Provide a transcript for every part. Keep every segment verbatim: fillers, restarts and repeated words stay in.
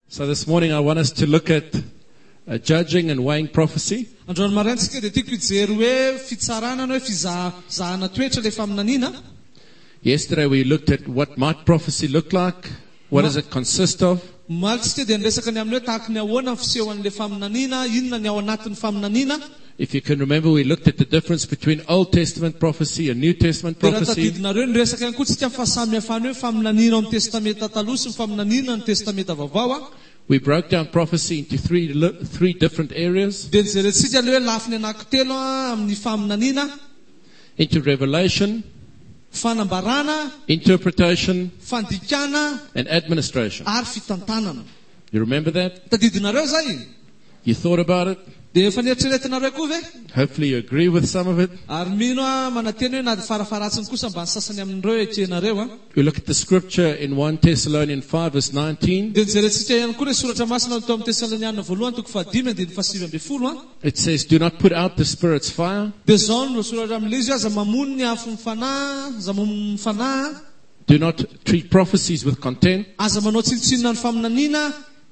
So this morning I want us to look at uh, judging and weighing prophecy. Androany maraintsika dia tiako hijery hoe fitsarana na hoe fizahazahana toetra rehefa aminanina. Yesterday we looked at what might prophecy look like. What does it consist of? Malitsika dia niresaka ny amin'ny hoe tahaka ny ahoana ny fisehon'ilay faminanina, inona ny ao anatin'ny faminanina. If you can remember, we looked at the difference between Old Testament prophecy and New Testament Dia raha prophecy. tadidinareo niresaka ihany koa tsika fa samihafany hoe faminanina ao amin'ny testamenta taloha sy ny faminanina ny testamenta vaovao a. We broke down prophecy into three li- three different areas. Dia nijerentsika ilay hoe lafiny anankitelo a amin'ny faminanina, Into revelation, fanambarana, interpretation, fandikana and administration. ary fitantanana. You remember that? Tadidinareo zay? You thought about it? Dia efa nieritreretinareo koa ve? Hopefully you agree with some of it. Ary mino a manateny hoe na farafaratsiny kosa mba ny sasany amin'ireo ekenareo a. We look at the scripture in First Thessalonians five verse nineteen. Dia nijerentsika ihany koa re soratra masina tao amin'ny Tesaloniana voalohany toko fahadimy andiny fahasivy ambin'ny folo a. It says, do not put out the Spirit's fire. Dia zao no soratra amin'ilay izy a, aza mamono ny afo ny fanahy, aza mamono ny fanahy, Do not treat prophecies with contempt. aza manao tsinitsinina ny faminanina,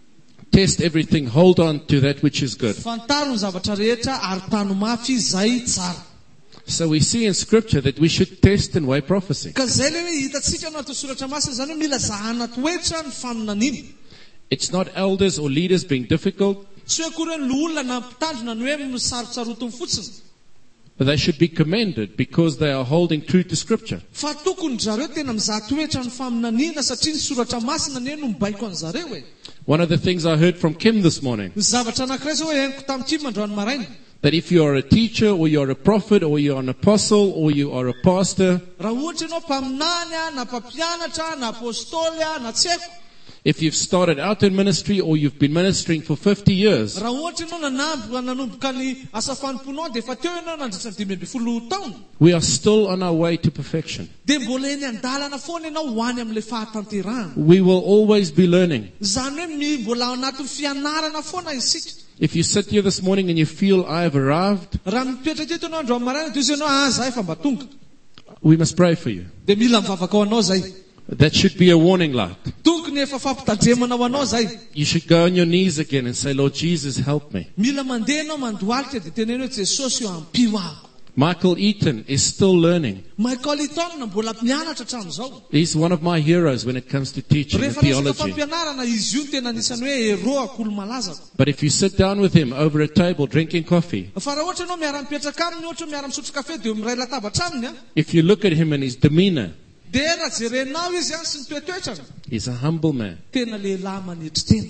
Test everything. Hold on to that which is good. fantaro ny zavatra rehetra ary tano mafy zay tsara. So we see in scripture that we should test and weigh prophecy. Ka zay le hoe hitatsika anaty soratra masina zany hoe mila zahana toetra ny faminanina. It's not elders or leaders being difficult, Tsy hoe akory hoe ny olona na mpitandrina ny hoe misarotsarotony fotsiny, but they should be commended because they are holding true to scripture. fa tokony zareo tena mizaha toetra ny faminanina satria ny soratra masina ny hoe no mibaiko an'zareo e. One of the things I heard from Kim this morning, Ny zavatra anankiray zao hoe henoko tamin'ity mandroany maraina. that if you are a teacher or you are a prophet or you are an apostle or you are a pastor, Raha ohatra ianao mpaminany a, na mpampianatra, na apôstôly a, na tsy haiko. if you've started out in ministry or you've been ministering for fifty years, Raha ohatra ianao nanamboka nanomboka ny asa fanomponao dia efa teo ianao nandritra ny dimy amby folo taona. we are still on our way to perfection. Dia mbola eny an-dalana foana ianao ho any amin'ilay fahatanterahana. We will always be learning. Zany hoe mi- mbola ao anatin'ny fianarana foana isika. If you sit here this morning and you feel I have arrived, Raha mipetraka eto ianao andro amin'ny maraina dia izy ianao ah zay efa mba tonga. we must pray for you. Dia mila mivavaka ho anao zay. That should be a warning light. Tokony efa fampitandremana ho anao zay. You should go on your knees again and say, Lord Jesus, help me. Mila mandeha ianao mandohalika dia teneno hoe Jesosy io ampio ahako. Michael Eaton is still learning. Michael Eaton mbola mianatra hatramin'izao. He's one of my heroes when it comes to teaching and Rehefa resaka theology. fampianarana izy io no tena anisany hoe hero akolo malazako. But if you sit down with him over a table drinking coffee, Fa raha ohatra ianao miara mipetraka aminy, ohatra miara misotro kafe dia miray latabatra aminy a, if you look at him and his demeanor, dia raha jerenao izy a sy ny toetoetrany, he's a humble man. tena lehilahy manetry tena.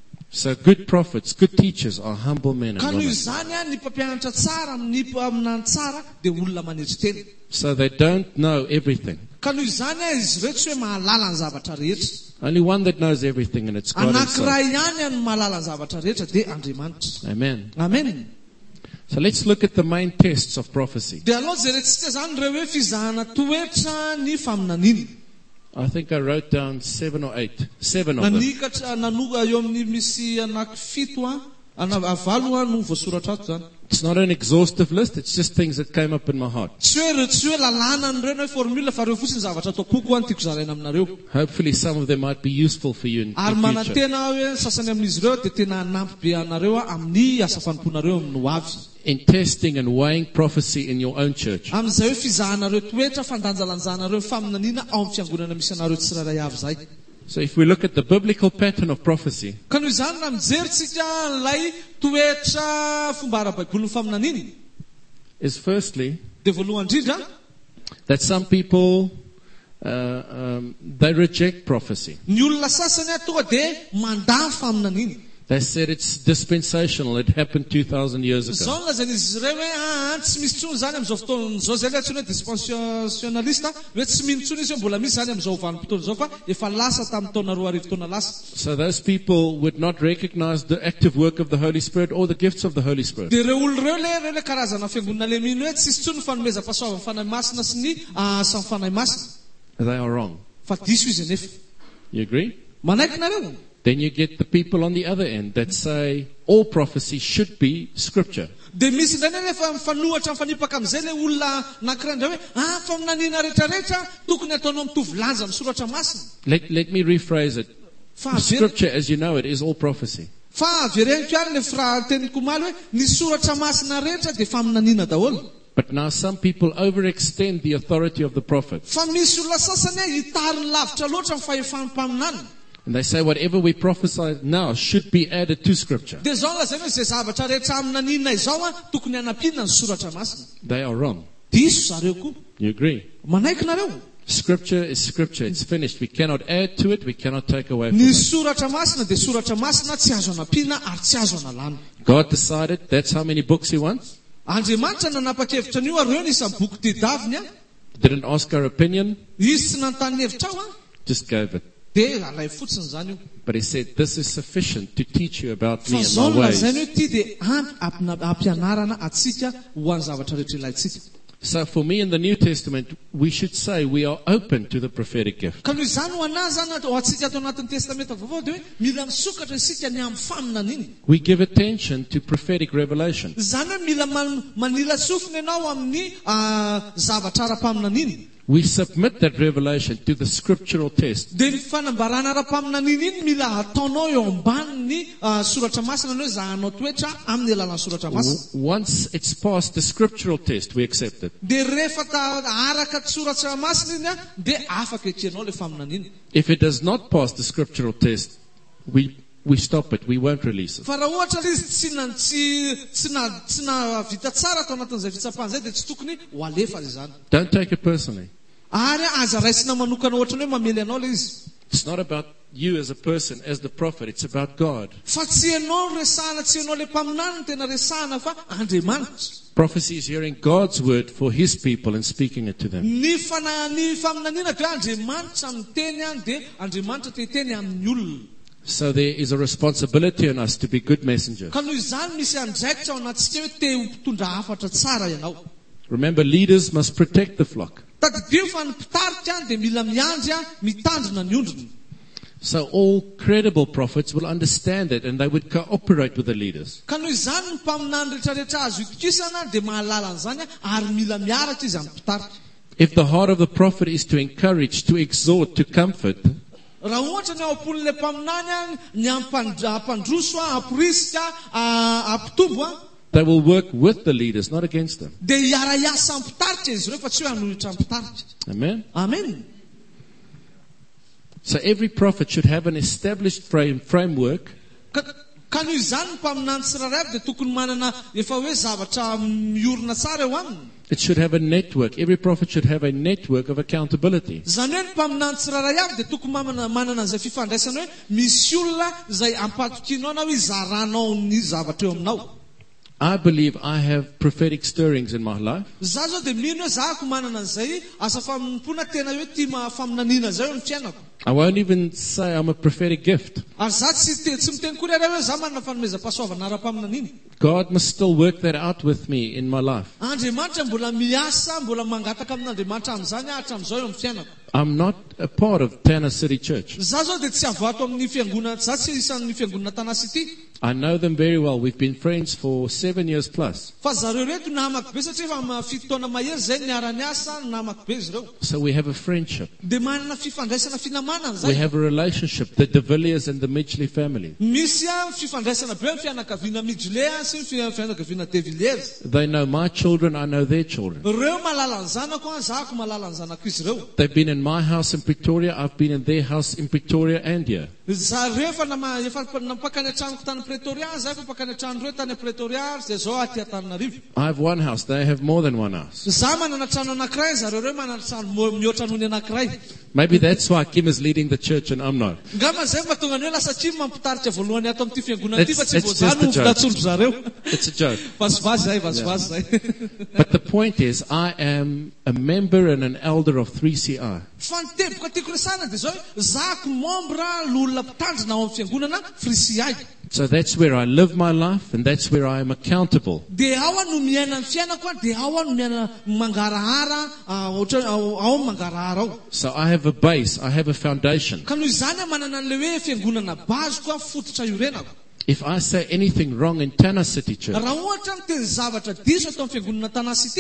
So good prophets, good teachers are humble men and Ka noho women. izany a, ny mpampianatra tsara amin'ny aminany tsara dia olona manetry tena. So they don't know everything. Ka noho izany a, izy ireo tsy hoe mahalala ny zavatra rehetra. Only one that knows everything, and it's God himself. Anankiray ihany a no mahalala ny zavatra rehetra dia Andriamanitra. Amen. Amen. So let's look at the main tests of prophecy. Dia aloha jerentsika zany ireo hoe fizahana toetra ny faminanina. I think I wrote down seven or eight. Seven of them. Nanikatra nanoga eo amin'ny misy anaky fito a, ana valo a no voasoratra ato zany. It's not an exhaustive list. It's just things that came up in my heart. Tsy hoe tsy hoe lalàna ny reny hoe formule fa reo fotsiny zavatra atao koko a no tiako zaraina aminareo. Hopefully some of them might be useful for you in Ary the future. manantena hoe sasany amin'izy ireo dia tena nampy be anareo a amin'ny asa fanomponareo amin'ny ho avy. In testing and weighing prophecy in your own church. Amin'izay hoe fizahanareo toetra fandanjalanjanareo faminanina ao amin'ny fiangonana misy anareo tsirairay avy zay. So if we look at the biblical pattern of prophecy, Ka noho izany na mijerytsika ilay toetra fomba ara-baiboly ny faminanina is firstly dia voalohany indrindra that some people, uh, um, they reject prophecy. ny olona sasany a tonga dia mandà faminanina. They said it's dispensational. It happened two thousand years ago. Zao lazan'izy ireo hoe ah tsy misy tsony zany amin'izao fotoan'izao zay le tsony hoe dispensationalista hoe tsy mino tsony izy hoe mbola misy zany amin'izao vanim-potoana izao fa efa lasa tamin'ny taona roa arivo taona lasa. So those people would not recognize the active work of the Holy Spirit or the gifts of the Holy Spirit. Dia ireo olona ireo le ireo le karazana fiangonana le mino hoe tsisy tsony fanomezam-pahasoavana fanahy masina sy ny asa fanahy masina. They are wrong. Fa diso izy anefa. You agree? Manaiky nareo. Then you get the people on the other end that say all prophecy should be scripture. Dia misy indray ny rehefa mifanohatra mifanipaka amin'izay le olona anankiray indray hoe ah faminanina rehetrarehetra tokony ataonao mitovy lanja amin'ny soratra masina. Let, let me rephrase it. Fa The avy scripture, as you know it, is all prophecy. fa avereniko ary le fra teniko maly hoe ny soratra masina rehetra dia faminaniana daholo. But now some people overextend the authority of the prophet. Fa misy olona sasany a hitariny lavitra loatra ny fahefampaminana. And they say whatever we prophesy now should be added to scripture. Dia zao lazaina hoe zay zavatra rehetra aminanina izao a tokony hanampiana ny soratra masina. They are wrong. Diso zareo koa. You agree? Manaikinareo. Scripture is scripture. It's finished. We cannot add to it. We cannot take away from Ny it. soratra masina dia soratra masina tsy azo hanampiana ary tsy azo hanalana. God decided that's how many books he wants. Andriamanitra nanapa-kevitra an'io ary eo ny isan'ny boky tedaviny a. Didn't ask our opinion. Izy tsy nanontany hevitra ao a. Just gave it. Dia alay fotsiny zany io. But he said, this is sufficient to teach you about Fa me and zao my no lazainy ways. hoe ty dia ampy ampianarana atsika ho an'ny zavatra rehetra ilaitsika. So for me in the New Testament, we should say we are open to the prophetic gift. Ka noho izany ho anahy zany ho atsika ato anatin'ny testamenta vaovao dia hoe mila misokatra isika ny amin'ny faminaniny. We give attention to prophetic revelation. Zany hoe mila man- manila sofina ianao amin'ny ah, zavatra ara-paminaniny. We submit that revelation to the scriptural test. Dia ny fanambarana ara-paminaniny iny mila ataonao eo ambanin'ny ah, soratra masina ny hoe zahanao toetra amin'ny alalan'ny soratra masina. W- Once it's passed the scriptural test, we accept it. Dia rehefa ta- araka soratra masina iny a dia afaka ekenao le faminaniny. If it does not pass the scriptural test, we we stop it. We won't release it. Fa raha ohatra ilay izy tsy na tsy tsy na tsy na vita tsara atao anatin'izay fitsapahana izay dia tsy tokony ho alefa izany. Don't take it personally. Ary aza raisina manokana ohatra ny hoe mamely anao ilay izy. It's not about you as a person, as the prophet. It's about God. Fa tsy ianao resahana, tsy ianao le mpaminany tena resahana fa Andriamanitra. Prophecy is hearing God's word for his people and speaking it to them. Ny fana ny faminaniana dia Andriamanitra miteny any dia Andriamanitra teteny amin'ny olona. So there is a responsibility on us to be good messengers. Ka noho izany misy andraikitra ao anatsika hoe te mpitondra hafatra tsara ianao. Remember, leaders must protect the flock. Tadidio fa ny mpitarika dia mila miandry a mitandrina ny ondriny. So all credible prophets will understand it and they would cooperate with the leaders. Ka noho izany ny mpaminany rehetrarehetra azo itokisana dia mahalala an'izany a ary mila miaratra izy amin'ny mpitarika. If the heart of the prophet is to encourage, to exhort, to comfort, Raha ohatra ny ao am-polon'ilay mpaminany a ny ampand- ampandroso a, amporisika, a- ampitombo a, they will work with the leaders, not against them. dia hiara-iasa amin'ny mpitarika izy ireo fa tsy hoe hanolotra amin'ny mpitarika. Amen? Amen. So every prophet should have an established frame, framework Ka ka noho izany ny mpaminany tsirairay avy dia tokony manana efa hoe zavatra miorina tsara eo aminy. It should have a network. Every prophet should have a network of accountability. Zany hoe ny mpaminany tsirairay avy dia tokony manana manana an'izay fifandraisana hoe misy olona izay ampatokinao na hoe zaranao ny zavatra eo aminao. I believe I have prophetic stirrings in my life. Za zao dia mino hoe zahako manana an'izay asa famimpona tena hoe tia ma- faminaniana zay eo amin'ny fiainako. I won't even say I'm a prophetic gift. Ary za tsy te- tsy miteny kory ary hoe za manana fanomezam-pahasoavana ara-paminaniny. God must still work that out with me in my life. Andriamanitra mbola miasa, mbola mangataka amin'Andriamanitra amin'izany ahatra amin'izao eo amin'ny fiainako. I'm not a part of Tana City Church. Za zao dia tsy avoato amin'ny fiangonana, za tsy isan'ny fiangonana Tanasity. I know them very well. We've been friends for seven years plus. Fa zareo reto namako be satria efa ma- fito taona mahery zay niara-niasa namako be izy ireo. So we have a friendship. Dia manana fifandraisana finamanana We zay. have a relationship, the De Villiers and the Midgley family. Misy a fifandraisana be amin'ny fianakaviana Midgley sy ny fi- fianakaviana De Villiers. They know my children, I know their children. Reo malala ny zanako a, zahako malala ny zanako izy ireo. They've been in my house in Pretoria, I've been in their house in Pretoria and here. Zareo efa nama- efa napakany an-tranoko tany Pretoria, za efa pakany an-trano reo tany Pretoria, zay zao aty Antananarivo. I have one house, they have more than one house. Za manana trano anankiray, zareo reo manana trano mo- mihoatra noho ny anankiray. Maybe that's why Kim is leading the church and I'm not. Ngama zay mahatonga ny hoe lasa tsy mampitarika voalohany ato amin'ity fiangonana ity fa It's- tsy it's voa zany just a joke. mitatsondro zareo. It's a joke. Vazivazy zay, vazivazy zay. But the point is, I am a member and an elder of three C I. Fa ny teboka tiako resana dia zao hoe zahako membra lolona mpitandrina ao amin'ny fiangonana Frisiay. So that's where I live my life and that's where I am accountable. Dia ao a no miaina ny fiainako a, dia ao a no miaina mangarahara, ah, ohatra- ao ao ny mangarahara ao. So I have a base, I have a foundation. Ka noho izany a manana an'le hoe fiangonana baziko a, fototra iorenako. If I say anything wrong in Tana City Church, Raha ohatra miteny zavatra diso atao amin'ny fiangonana Tanasity,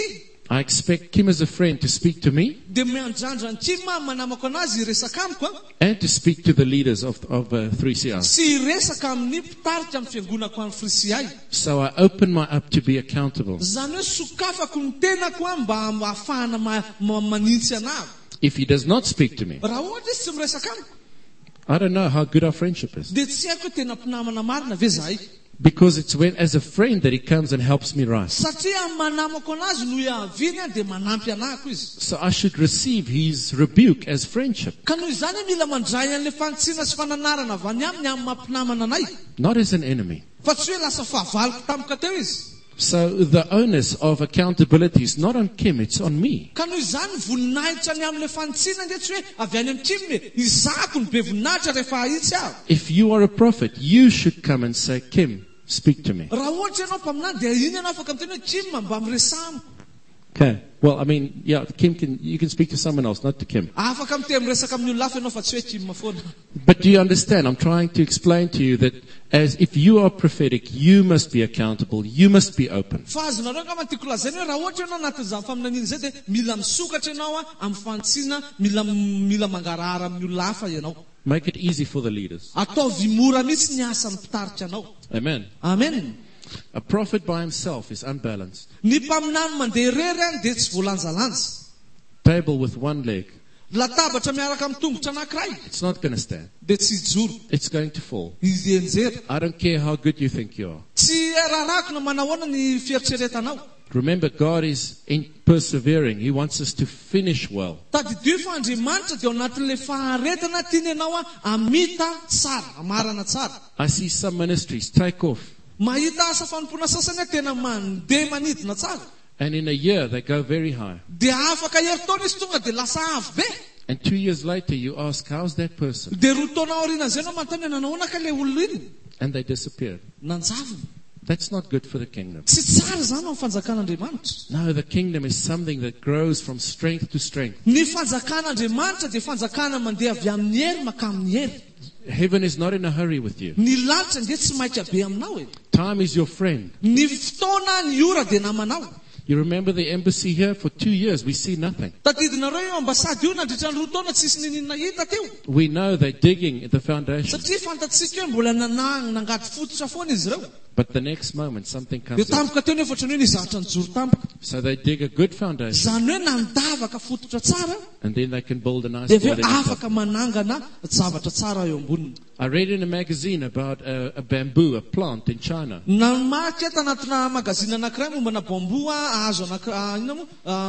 I expect Kim as a friend to speak to me de miandrandra ny Kim manamako anazy resaka amiko a and to speak to the leaders of, of uh, three C R. sy resaka amin'ny mpitarika amin'ny fiangonako amin'ny frisiay. So I open my up to be accountable. Zany hoe sokafako ny tenako a mba ahafahana ma- ma- manintsy anahy. If he does not speak to me, Raha ohatra izy tsy miresaka amiko I don't know how good our friendship is. de tsy haiko hoe tena mpinamana marina ve zahay. Because it's when, as a friend, that he comes and helps me rise. Satria manamako anazy no iaviny a de manampy anahako izy. So I should receive his rebuke as friendship, Ka noho izany hoe mila mandray an'le fantsiana sy fananarana avy any aminy amin'ny mampinamana anay. not as an enemy. Fa tsy hoe lasa fahavaloko tampoka teo izy. So the onus of accountability is not on Kim, it's on me. Ka noho izany voninahitra ny amin'le fantsiana nge tsy hoe avy any amin'ny Kim hoe izako ny be voninahitra rehefa ahitsy aho. If you are a prophet, you should come and say, Kim, speak to me. Raha ohatra ianao mpaminany de iny ianao afaka miteny hoe Kim mba miresamo. Okay. Well, I mean, yeah, Kim can, you can speak to someone else, not to Kim. Afaka miteny miresaka amin'ny olona hafa ianao fa tsy hoe Kim foana. But do you understand? I'm trying to explain to you that as if you are prophetic, you must be accountable. You must be open. Fa azonareo ka matiko lazany hoe raha ohatra ianao anatin'izany faminaniana zay de mila misokatra ianao a amin'ny fantsiana, mila mila mangarahara amin'ny olona hafa ianao. Make it easy for the leaders. Ataovy mora mihitsy ny asan'ny mpitarika anao. Amen. Amen. A prophet by himself is unbalanced. Ny mpaminany mandeha irery any de tsy voalanjalanja. Table with one leg, Latabatra miaraka amin'ny tongotra anankiray it's not going to stand. de tsy joro. It's going to fall. Izy enjery. I don't care how good you think you are. Tsy rarako na manahoana ny fieritreretanao. Remember, God is in persevering. He wants us to finish well. Tadidio fa Andriamanitra dia ao anatin'le faharetana tiany ianao a amita tsara, amarana tsara. I see some ministries take off, Mahita asa fanompona sasany tena mandeha manidina tsara. and in a year they go very high. De afaka heritaona izy tonga de lasa avo be. And two years later you ask, how's that person? De roa taona aoriana zay no manontany hoe nanahoana ka le olona iny? And they disappeared. Nanjavona. That's not good for the kingdom. Tsy tsara zany ao fanjakan'Andriamanitra. No, the kingdom is something that grows from strength to strength. Ny fanjakan'Andriamanitra de fanjakana mandeha avy amin'ny hery maka amin'ny hery. Heaven is not in a hurry with you. Ny lanitra nge tsy maika be aminao e. Time is your friend. Ny fotoana ny ora de namanao. You remember the embassy here? For two years we see nothing. Tadidinareo io ambasady io nandritra ny roa taona tsisy ninina hita teo. We know they're digging at the foundation. Satria fantatsika hoe mbola nanang nangady fototra foana izy ireo. But the next moment something De comes up. tampoka teo nefa ohatrany hoe nizatra ny joro tampoka. So they dig a good foundation. Zany hoe nandavaka fototra tsara And then they can build a nice de aveo building on top. afaka manangana zavatra tsara eo amboniny. I read in a magazine about a, a bamboo, a plant in China. Namaky eto anatina magazine anankiray mombana bamboa hazo anankiray ina mo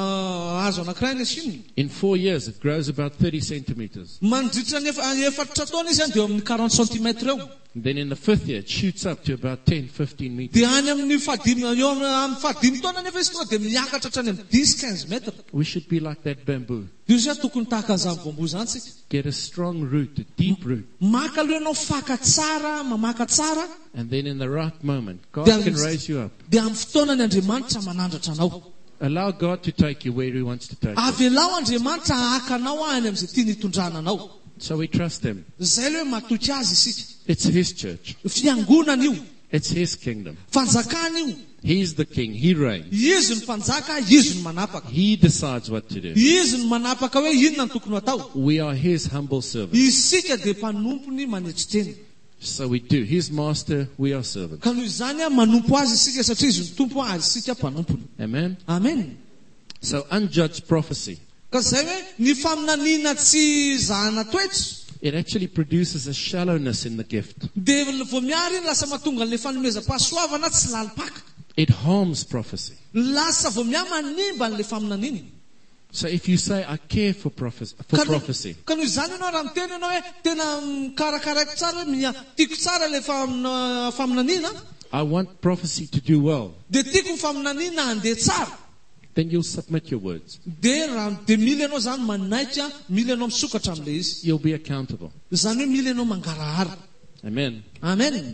hazo anankiray ny Chine. In four years it grows about thirty centimeters. Mandritra ny efa- efatra taona izy any de eo amin'ny quarante centimetres eo. And then in the fifth year it shoots up to about ten, fifteen meters. De any amin'ny fahadimy eo amin'ny fahadimy taona nefa izy tonga de miakatra hatrany amin'ny dix quinze metres. We should be like that bamboo. Io zany tokony tahaka an'izany bamboa zany tsika. Get a strong root, a deep root. Maka aloha ianao faka tsara, mamaka tsara, And then in the right moment, God Then- can raise you up. de amin'ny fotoanany Andriamanitra manandratra anao. Allow God to take you where He wants to take you. Avelao Andriamanitra haka anao any amin'izay tiany hitondrana anao. So we trust Him. Zay le hoe matoky azy isika. It's His church. Fiangonana io, It's His kingdom. fanjakana io. He's the king. He reigns. Izy ny mpanjaka, izy ny manapaka. He decides what to do. Izy ny manapaka hoe inona ny tokony atao. We are His humble servants. Isika de mpanompony manetritreny. So we do. His master, we are servants. Ka noho izany a manompo azy isika satria izy ny tompo azy isika mpanompony. Amen. Amen. So unjudged prophecy, Ka zay hoe ny faminaniana tsy zahana toetra it actually produces a shallowness in the gift. de vao miary iny lasa mahatonga an'le fanomezam-pahasoavana tsy lalipaka. It harms prophecy. Lasa vao miary manimba an'le faminaniana. So if you say, I care for, prophes- for Ka no- prophecy, ka noho izany ianao raha miteny ianao hoe tena mikarakaraiko tsara hoe mia- tiako tsara le famina- faminaniana I want prophecy to do well, de tiako ny faminaniana handeha tsara. then you'll submit your words. De raha de mila ianao zany manaitra, mila ianao misokatra am'le izy. You'll be accountable. Zany hoe mila ianao mangarahara. Amen. Amen.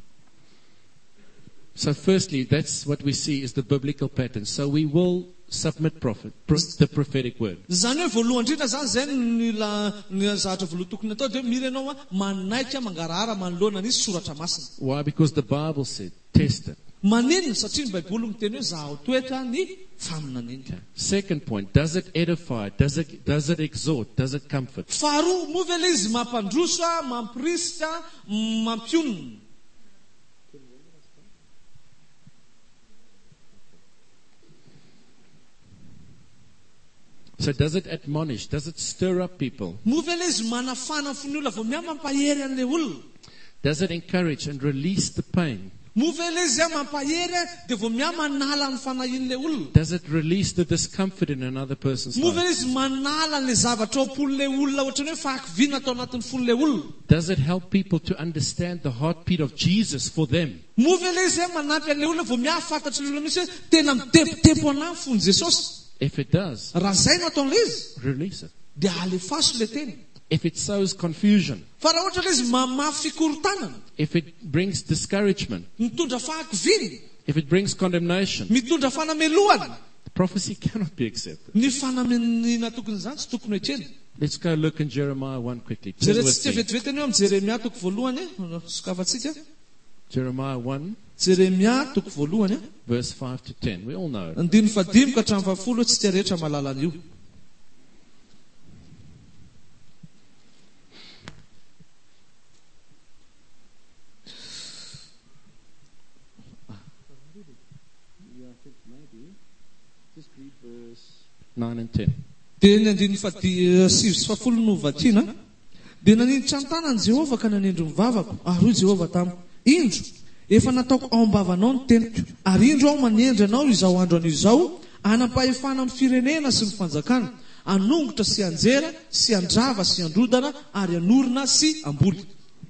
So firstly, that's what we see is the biblical pattern. So we will submit prophet, pro- the prophetic word. Zany hoe voalohany indrindra zany zay ny la- ny zavatra voaloha tokony atao de mila ianao a manaitra mangarahara manoloana n'izy soratra masina. Why? Because the Bible said, test it. manenina satria ny baiboly miteny hoe zaho toetra ny faminaniana. Second point, does it edify? Does it, does it exhort? Does it comfort? Faharoa, moa ve ilay izy mampandroso, mampirisika, mampionona. So does it admonish? Does it stir up people? Moa ve ilay izy manafana fony olona vao miha mampahery an'ilay olona. Does it encourage and release the pain? Moa ve ilay izy mampahery dia vao miha manala ny fanahin'ilay olona. Does it release the discomfort in another person's Moa ve life? life? ilay izy manala an'ilay zavatra ao am-pon'ilay olona ohatrany hoe fahakiviana atao anatin'ny fon'ilay olona. Does it help people to understand the heartbeat of Jesus for them? Moa ve ilay izy manampy an'ilay olona vao miha fantatry ilay olona misy hoe tena mitempotempo anahy ny fon'i Jesosy. If it does, Raha izay no ataon'ilay izy release it. dia alefaso ilay teny. If it sows confusion, Fa raha ohatra ilay izy mamafy fikorotanana, if it brings discouragement, mitondra fahakiviana, if it brings condemnation, mitondra fanameloana, the prophecy cannot be accepted. ny fanamenina tokony izany tsy tokony hitreny. Let's go look in Jeremiah one quickly. Turn with Jerentsika me. vetivety eo amin'ny Jeremia toko voalohany, sokafantsika. Jeremiah one, Jeremia toko voalohany, verse five to ten. We all know it. andiny fadimy ka hatramin'ny fahafolo, tsy tia rehetra mahalala an'io. nine and ten. Dia ny andiny fadi- sivy sy fahafolo no vakiana. Dia naninditra ny tanany Jehova ka nanindro ny vavako, ary hoy Jehova tamiko, indro, efa nataoko ao am-bavanao ny teniko, ary indro aho manendry anao izao andro anio izao, anam-pahefana amin'ny firenena sy ny fanjakana, anongotra sy anjera, sy andrava sy androdana, ary anorina sy amboly.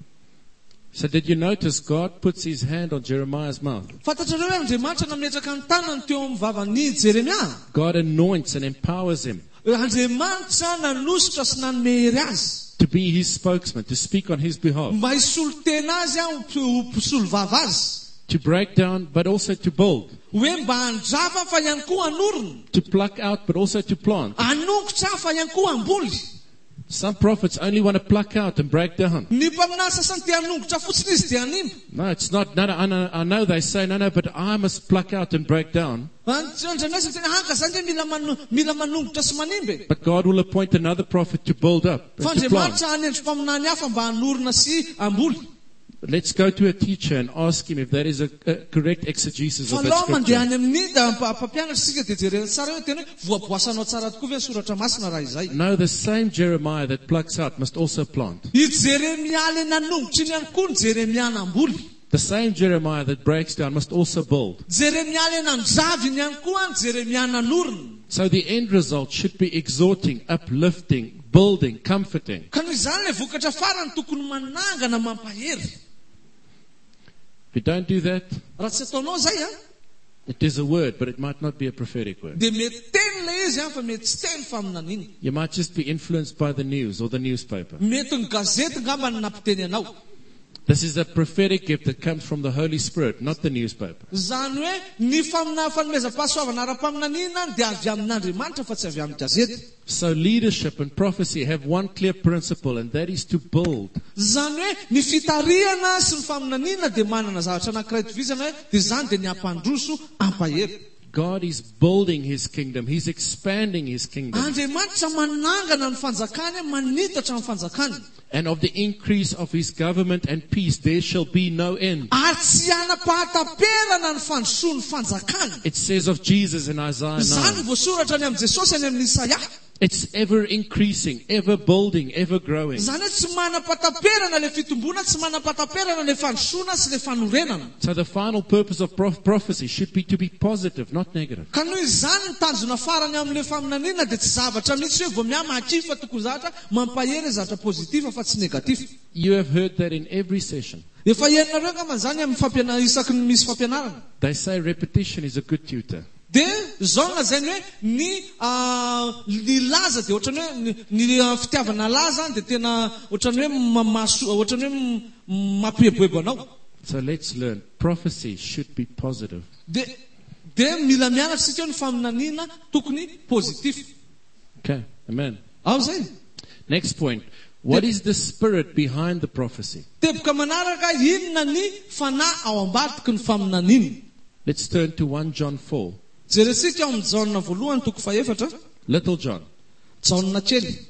So did you notice God puts his hand on Jeremiah's mouth? Fantatrareo hoe Andriamanitra nametraka ny tanany teo amin'ny vavan'ny Jeremia. God anoints and empowers him Andriamanitra nanositra sy nanome hery azy to be his spokesman, to speak on his behalf, mba hisolo tena azy aho ho mpisolo vava azy, to break down but also to build, hoe mba handrava fa ihany koa hanorona, to pluck out but also to plant. anongotra fa ihany koa hamboly. Some prophets only want to pluck out and break down. Ny mpaminany sasany tia hanongotra fotsiny izy dia hanimba. No, it's not. No, no, I know, I know they say, no, no, but I must pluck out and break down. Andriamanitra tena haka zany hoe mila mano- mila manongotra sy manimba. But God will appoint another prophet to build up, Fa and to plant. Andriamanitra hanendry mpaminany hafa mba hanorona sy hamboly. Let's go to a teacher and ask him if that is a, a correct exegesis Fa of that aloha mandeha scripture. any amin'ny da mpa- mpampianatra sika dia jerena tsara hoe tena hoe voaboasanao tsara tokoa ve ny soratra masina raha izay. No, the same Jeremiah that plucks out must also plant. I Jeremia le nanongotry iny ihany koa ny Jeremia namboly. The same Jeremiah that breaks down must also build. Jeremia le nanjavy iny ihany koa ny Jeremia nanorona. So the end result should be exhorting, uplifting, building, comforting. Ka noho izany le vokatra farany tokony manangana mampahery. If you don't do that, Raha tsy ataonao zay a, it is a word, but it might not be a prophetic word. dia mety teny le izy a, fa mety tsy teny faminaniana. You might just be influenced by the news or the newspaper. Mety ny gazety ngamba ny nampiteny anao. This is a prophetic gift that comes from the Holy Spirit, not the newspaper. Zany hoe ny famina fanomezam-pahasoavana ara-paminaniana dia avy amin'Andriamanitra fa tsy avy amin'ny gazety. So leadership and prophecy have one clear principle, and that is to build. Zany hoe ny fitariana sy ny faminaniana dia manana zavatra anankiray tovizana hoe dia zany dia ny ampandroso ampahery. God is building his kingdom. He's expanding his kingdom. Andriamanitra manangana ny fanjakany, manitatra ny fanjakany. And of the increase of his government and peace, there shall be no end. Ary tsy anapahataperana ny fandrosoan'ny fanjakany. It says of Jesus in Isaiah Zany nine. voasoratra any amin'ny Jesosy any amin'ny Isaia. It's ever increasing, ever building, ever growing. Zany hoe tsy manapataperana le fitombona, tsy manapataperana le fandrosoana sy le fanorenana. So the final purpose of prof- prophecy should be to be positive, not negative. Ka noho izany ny tanjona farany amin'ile faminaniana dia tsy zavatra mihitsy hoe vao miha mahakifa fa tokony zavatra mampahery zavatra pozitiva fa tsy negatif. You have heard that in every session. Efa herinareo kama zany amin'ny fampiana- isaky ny misy fampianarana. They say repetition is a good tutor. Dia zao no lazainy hoe ny ah, ny laza dia ohatrany hoe ny- ny ah, fitiavana laza dia tena ohatrany hoe ma- maso- ohatrany hoe m- mampieboebo anao. So let's learn. Prophecy should be positive. Dia dia mila mianatra sika ny faminaniana tokony pozitif. Okay, amen. Ao zay. Next point. What is the spirit behind the prophecy? Teboka manaraka inona ny fanahy ao ambadiky ny faminaniana. Let's turn to First John four. jeresika amin'ny jaona voalohany toko faefatra Little John. jaona kely.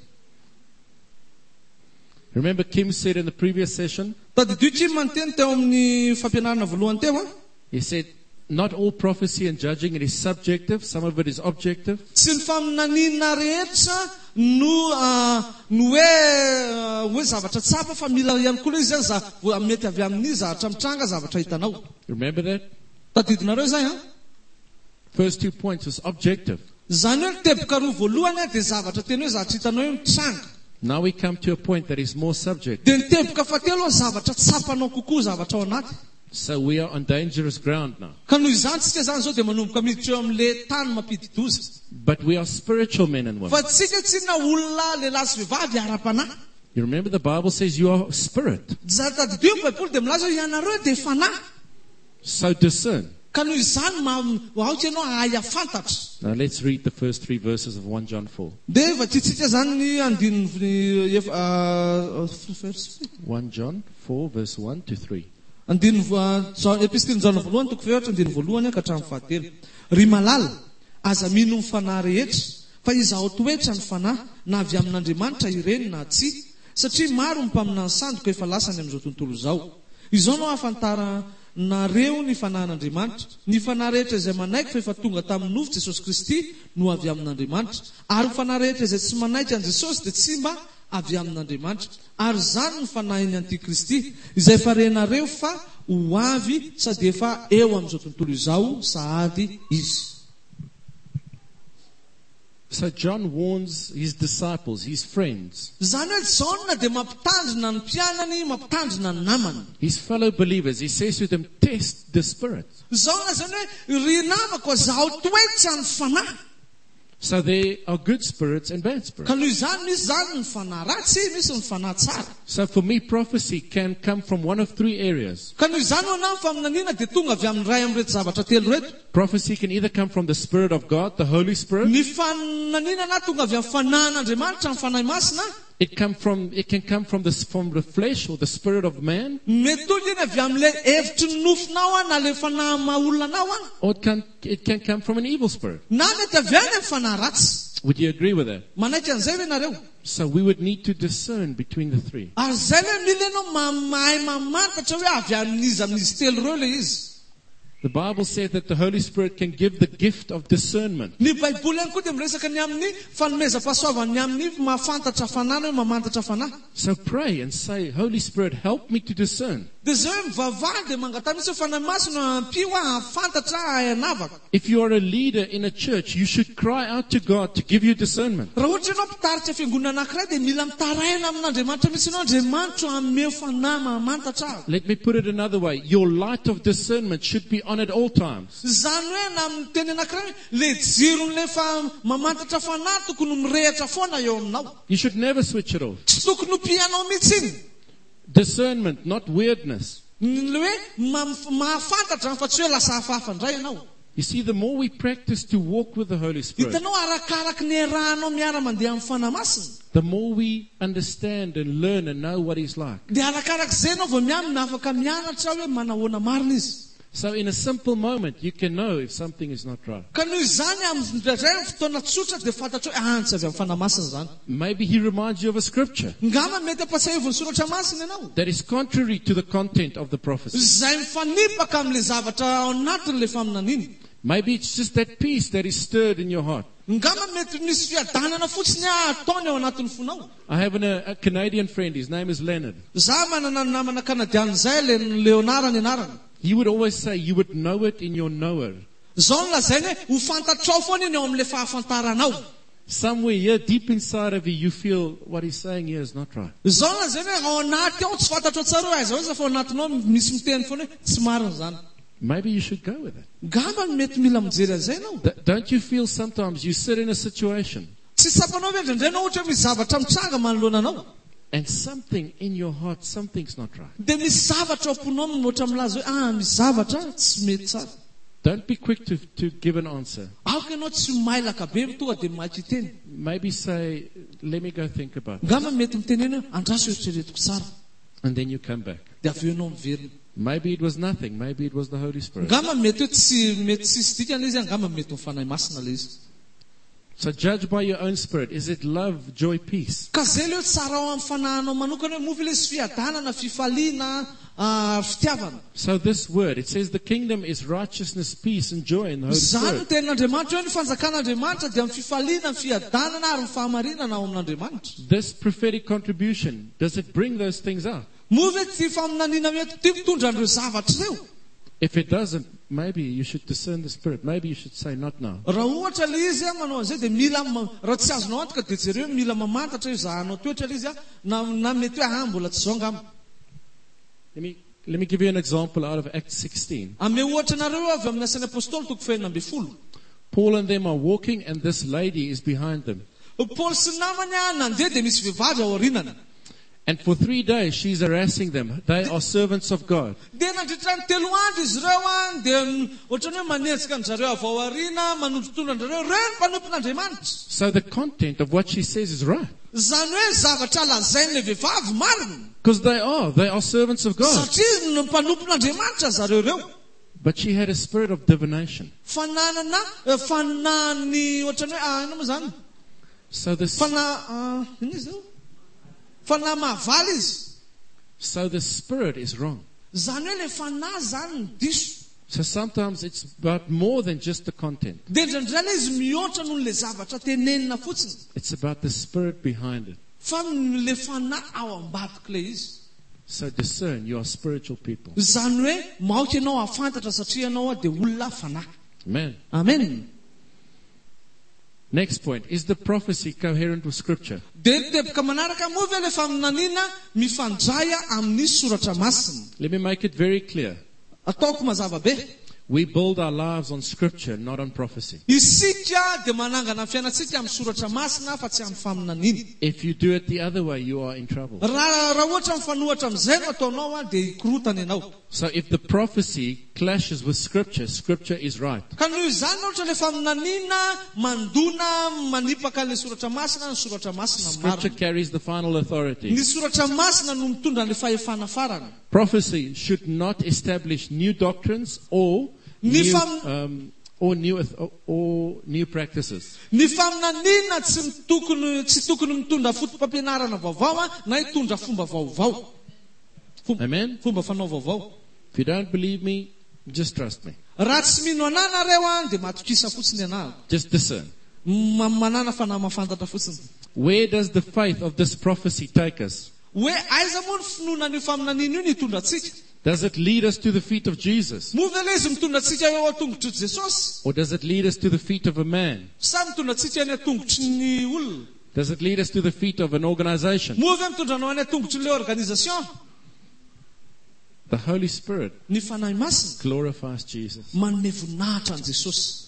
Remember Kim said in the previous session, Tadidio Kim manteny teo amin'ny fampianarana voalohany teo a. he said, not all prophecy and judging, it is subjective, some of it is objective. Tsy ny faminanina rehetra no ah, no hoe ah, hoe zavatra tsapa fa mila ihany koa izy zany za vo- mety avy amin'ny zavatra mitranga zavatra hitanao. Remember that? Tadidinareo zay a. First two points was objective. Zany hoe teboka roa voalohany a de zavatra teny hoe zavatra hitanao hoe mitranga. Now we come to a point that is more subjective. De ny teboka fahatelo a zavatra tsapanao kokoa zavatra ao anaty. So we are on dangerous ground now. Ka noho izany tsika zany zao de manomboka miditra eo amin'le tany mampidi-doza. But we are spiritual men and women. Fa tsika tsy na olona lehilahy sy vehivavy ara-panahy. You remember the Bible says you are spirit. Za tadidio ny baiboly de milaza hoe ianareo de fanahy. So discern. Ka noho izany ma- aotra ianao ahaya fantatra. Now let's read the first three verses of First John four. De vatritsika zany ny andininy efa- ah, verse- First John four verse one to three. andiny vo- ja- epistily jaona voalohany toko fehatra andiny voalohany ka hatramin'ny fahatelo. Ry malala, aza mino ny fanahy rehetra, fa izaho toetra ny fanahy na avy amin'Andriamanitra ireny na tsy, satria maro ny mpaminany sandoka efa lasany amin'izao tontolo izao. Izao no ahafantaranareo ny fanahin'Andriamanitra. Ny fanahy rehetra izay manaiky fa efa tonga tamin'ny nofo Jesosy Kristy no avy amin'Andriamanitra. Ary ny fanahy rehetra izay tsy manaiky an Jesosy de tsy mba avy amin'Andriamanitra. Ary zany ny fanahin'ny Antikristy izay farenareo fa ho avy sady efa eo amin'izao tontolo izao sahady izy. So John warns his disciples, his friends, Zany hoe Jaona de mampitandrina ny mpianany, mampitandrina ny namany. his fellow believers. He says to them, test the spirit. Jaona zany hoe ry namako zaho toetra ny fanahy. So there are good spirits and bad Ka spirits. noho izany misy zany ny fanahy ratsy, misy ny fanahy tsara. So for me, prophecy can come from one of three areas. Ka noho izany ho ana ny faminaniana de tonga avy amin'ny ray amin'ny reto zavatra telo reto. Prophecy can either come from the Spirit of God, the Holy Spirit. Ny faminaniana na tonga avy amin'ny fanahin'Andriamanitra, ny fanahy masina. It come from it can come from the from the flesh or the spirit of man, Mety tonga iny avy amin'le hevitry ny nofinao a, na le fanahy maha-olonanao a. or it can it can come from an evil spirit. Na mety avy any amin'ny fanahy ratsy. Would you agree with that? Manaiky an'izay ve nareo? So we would need to discern between the three. Ary zay hoe mila ianao ma- mahay mamantatra hoe avy amin'izy amin'izy telo reo le izy. The Bible says that the Holy Spirit can give the gift of discernment. Ny baiboly ihany koa de miresaka ny amin'ny fanomeza-pahasoavany amin'ny mahafantatra fanahy na hoe mamantatra fanahy. So pray and say, Holy Spirit, help me to discern. De zay hoe mivavaha de mangatana misy hoe fanahy masina ampio a hafantatra hayanavaka. If you are a leader in a church, you should cry out to God to give you discernment. Raha ohatra ianao mpitaritra fiangonana anankiray de mila mitaraina amin'Andriamanitra mihitsy ianao, Andriamanitra ameo fanahy mamantatra aho. Let me put it another way. Your light of discernment should be on at all times. Zany hoe na amin'ny teny anankiray le jiron'le fa mamantatra fanahy tokony mirehatra foana eo aminao. You should never switch it off. Tsy tokony hopianao mihitsy iny. Discernment, not weirdness. Le hoe ma- mahafantatra fa tsy hoe lasa hafahafa indray ianao. You see, the more we practice to walk with the Holy Spirit, Hitanao arakaraky ny erahanao miara mandeha amin'ny fanahy masina. the more we understand and learn and know what He's like. De arakaraky zay ianao vao miamina afaka mianatra hoe manahoana marina izy. So in a simple moment, you can know if something is not right. Ka noho izany amin'indray amin'ny fotoana tsotra de fantatra hoe antsy avy amin'ny fanahy masina zany. Maybe He reminds you of a scripture Ngama mety ampasahivo ny soratra masina ianao. that is contrary to the content of the prophecy. Zay mifanipaka amin'le zavatra ao anatin'le faminaniny. Maybe it's just that peace that is stirred in your heart. Ngama mety misy fiadanana fotsiny ataony ao anatin'ny fonao. I have an, a, a Canadian friend. His name is Leonard. Za manana ny namana kanadiana zay le Leonara ny anarany. He would always say, you would know it in your knower. Zao no lazainy hoe ho fantatrao foana iny ao amin'le fahafantaranao. Somewhere here, deep inside of you, you feel what he's saying here is not right. Zao no lazainy hoe ao anaty ao tsy fantatrao tsara hoe aiza hoeza fa ao anatinao misy miteny foana hoe tsy marina zany. Maybe you should go with it. Ngamba mety mila mijery an'izay ianao. D- don't you feel sometimes you sit in a situation Tsy tsapanao hoe indraindray ianao ohatra hoe misy zavatra mitranga manoloana anao. and something in your heart, something's not right. De misy zavatra ao am-ponao mimoatra milaza hoe ah misy zavatra tsy mety tsara. Don't be quick to, to give an answer. Aoka ianao tsy mailaka be tonga de maika hiteny. Maybe say, let me go think about it. Ngamba mety miteny eny hoe andraso eritreretiko tsara. And then you come back. De avy eo ianao miverina. Maybe it was nothing. Maybe it was the Holy Spirit. Ngamba mety tsy mety tsisy dikana izy ngamba mety mifanahy masina le izy. So judge by your own spirit. Is it love, joy, peace? Ka zay le tsara ao amin'ny fanahinao manokana hoe movy le sy fiadanana, fifaliana, fitiavana. So this word, it says the kingdom is righteousness, peace, and joy in the Holy Zany Spirit. tenin'Andriamanitra hoe ny fanjakan'Andriamanitra dia amin'ny fifaliana, fiadanana ary fahamarinana ao amin'Andriamanitra. This prophetic contribution, does it bring those things out? Movy ty faminaniana mety ty mitondra andreo zavatra reo. If it doesn't, maybe you should discern the spirit. Maybe you should say not now. Raha ohatra le izy manao an'izay dia mila raha tsy azonao antoka dia jereo mila mamantatra io zahanao toetra le izy na na mety hoe ah mbola tsy zao ngamba. Let me let me give you an example out of Acts sixteen. Ame ohatra nareo avy amin'ny asan'ny apôstôly toko faha enina amby folo. Paul and them are walking and this lady is behind them. Paul sy namany nandeha dia misy vehivavy ao aorinana. And for three days she's harassing them. They are servants of God. Dia nandritra ny telo andro izy ireo a dia ohatrany hoe manetsika ny zareo avy ao aoriana manondrotondra anjareo reo ny mpanompon'Andriamanitra. So the content of what she says is right. Zany hoe zavatra lazain'le vehivavy marina. Because they are. They are servants of God. Satria ny mpanompon'Andriamanitra zareo reo. But she had a spirit of divination. Fananana fanany ohatrany hoe ah ino mo zany? So this Fana ino izy io? Fanahy mahavaly izy. so the spirit is wrong. Zany hoe le fanahy zany ny diso. So sometimes it's about more than just the content. Dia ndraindray le izy mihoatra noho le zavatra tenenina fotsiny. It's about the spirit behind it. Fa le fanahy ao ambadika le izy. So discern, you are spiritual people. Zany hoe maoka ianao afantatra satria ianao dia olona fanahy. Amen. Amen. Next point, is the prophecy coherent with scripture? Dia tebaka manaraka moa ve le faminaniana mifandray amin'ny soratra masina. Let me make it very clear. Ataoko mazava be. We build our lives on scripture, not on prophecy. Isika dia manangana fiainatsika amin'ny soratra masina fa tsy amin'ny faminaniana. If you do it the other way, you are in trouble. Raha raha ohatra mifanohatra amin'izay no ataonao a dia hikorotana ianao. So if the prophecy clashes with scripture, scripture is right. Ka noho izany ohatra le faminaniana mandona manipaka le soratra masina ny soratra masina Scripture marina. carries the final authority. Ny soratra masina no mitondra le fahefana farany. Prophecy should not establish new doctrines or Ny new, fam- um, or new or, or new practices. Ny faminaniana tsy mitokony tsy tokony mitondra fotom-pampianarana vaovao a na hitondra fomba vaovao. Fomba- Amen. Fomba fanao vaovao. If you don't believe me, just trust me. Raha tsy mino anahy nareo a dia matokisa fotsiny anahy. Just discern. Ma- Manana fanahy mahafantatra fotsiny. Where does the faith of this prophecy take us? Hoe aiza moa ny finoana ny faminaniana io ny hitondra antsika? Does it lead us to the feet of Jesus? Moa ve le izy mitondra antsika eo atongotry Jesosy? Or does it lead us to the feet of a man? Sa mitondra antsika any atongotry ny olona? Does it lead us to the feet of an organization? Moa ve mitondra anao any atongotry le organisation? The Holy Spirit Ny fanahy masina glorifies Jesus. manome voninahitra an Jesosy.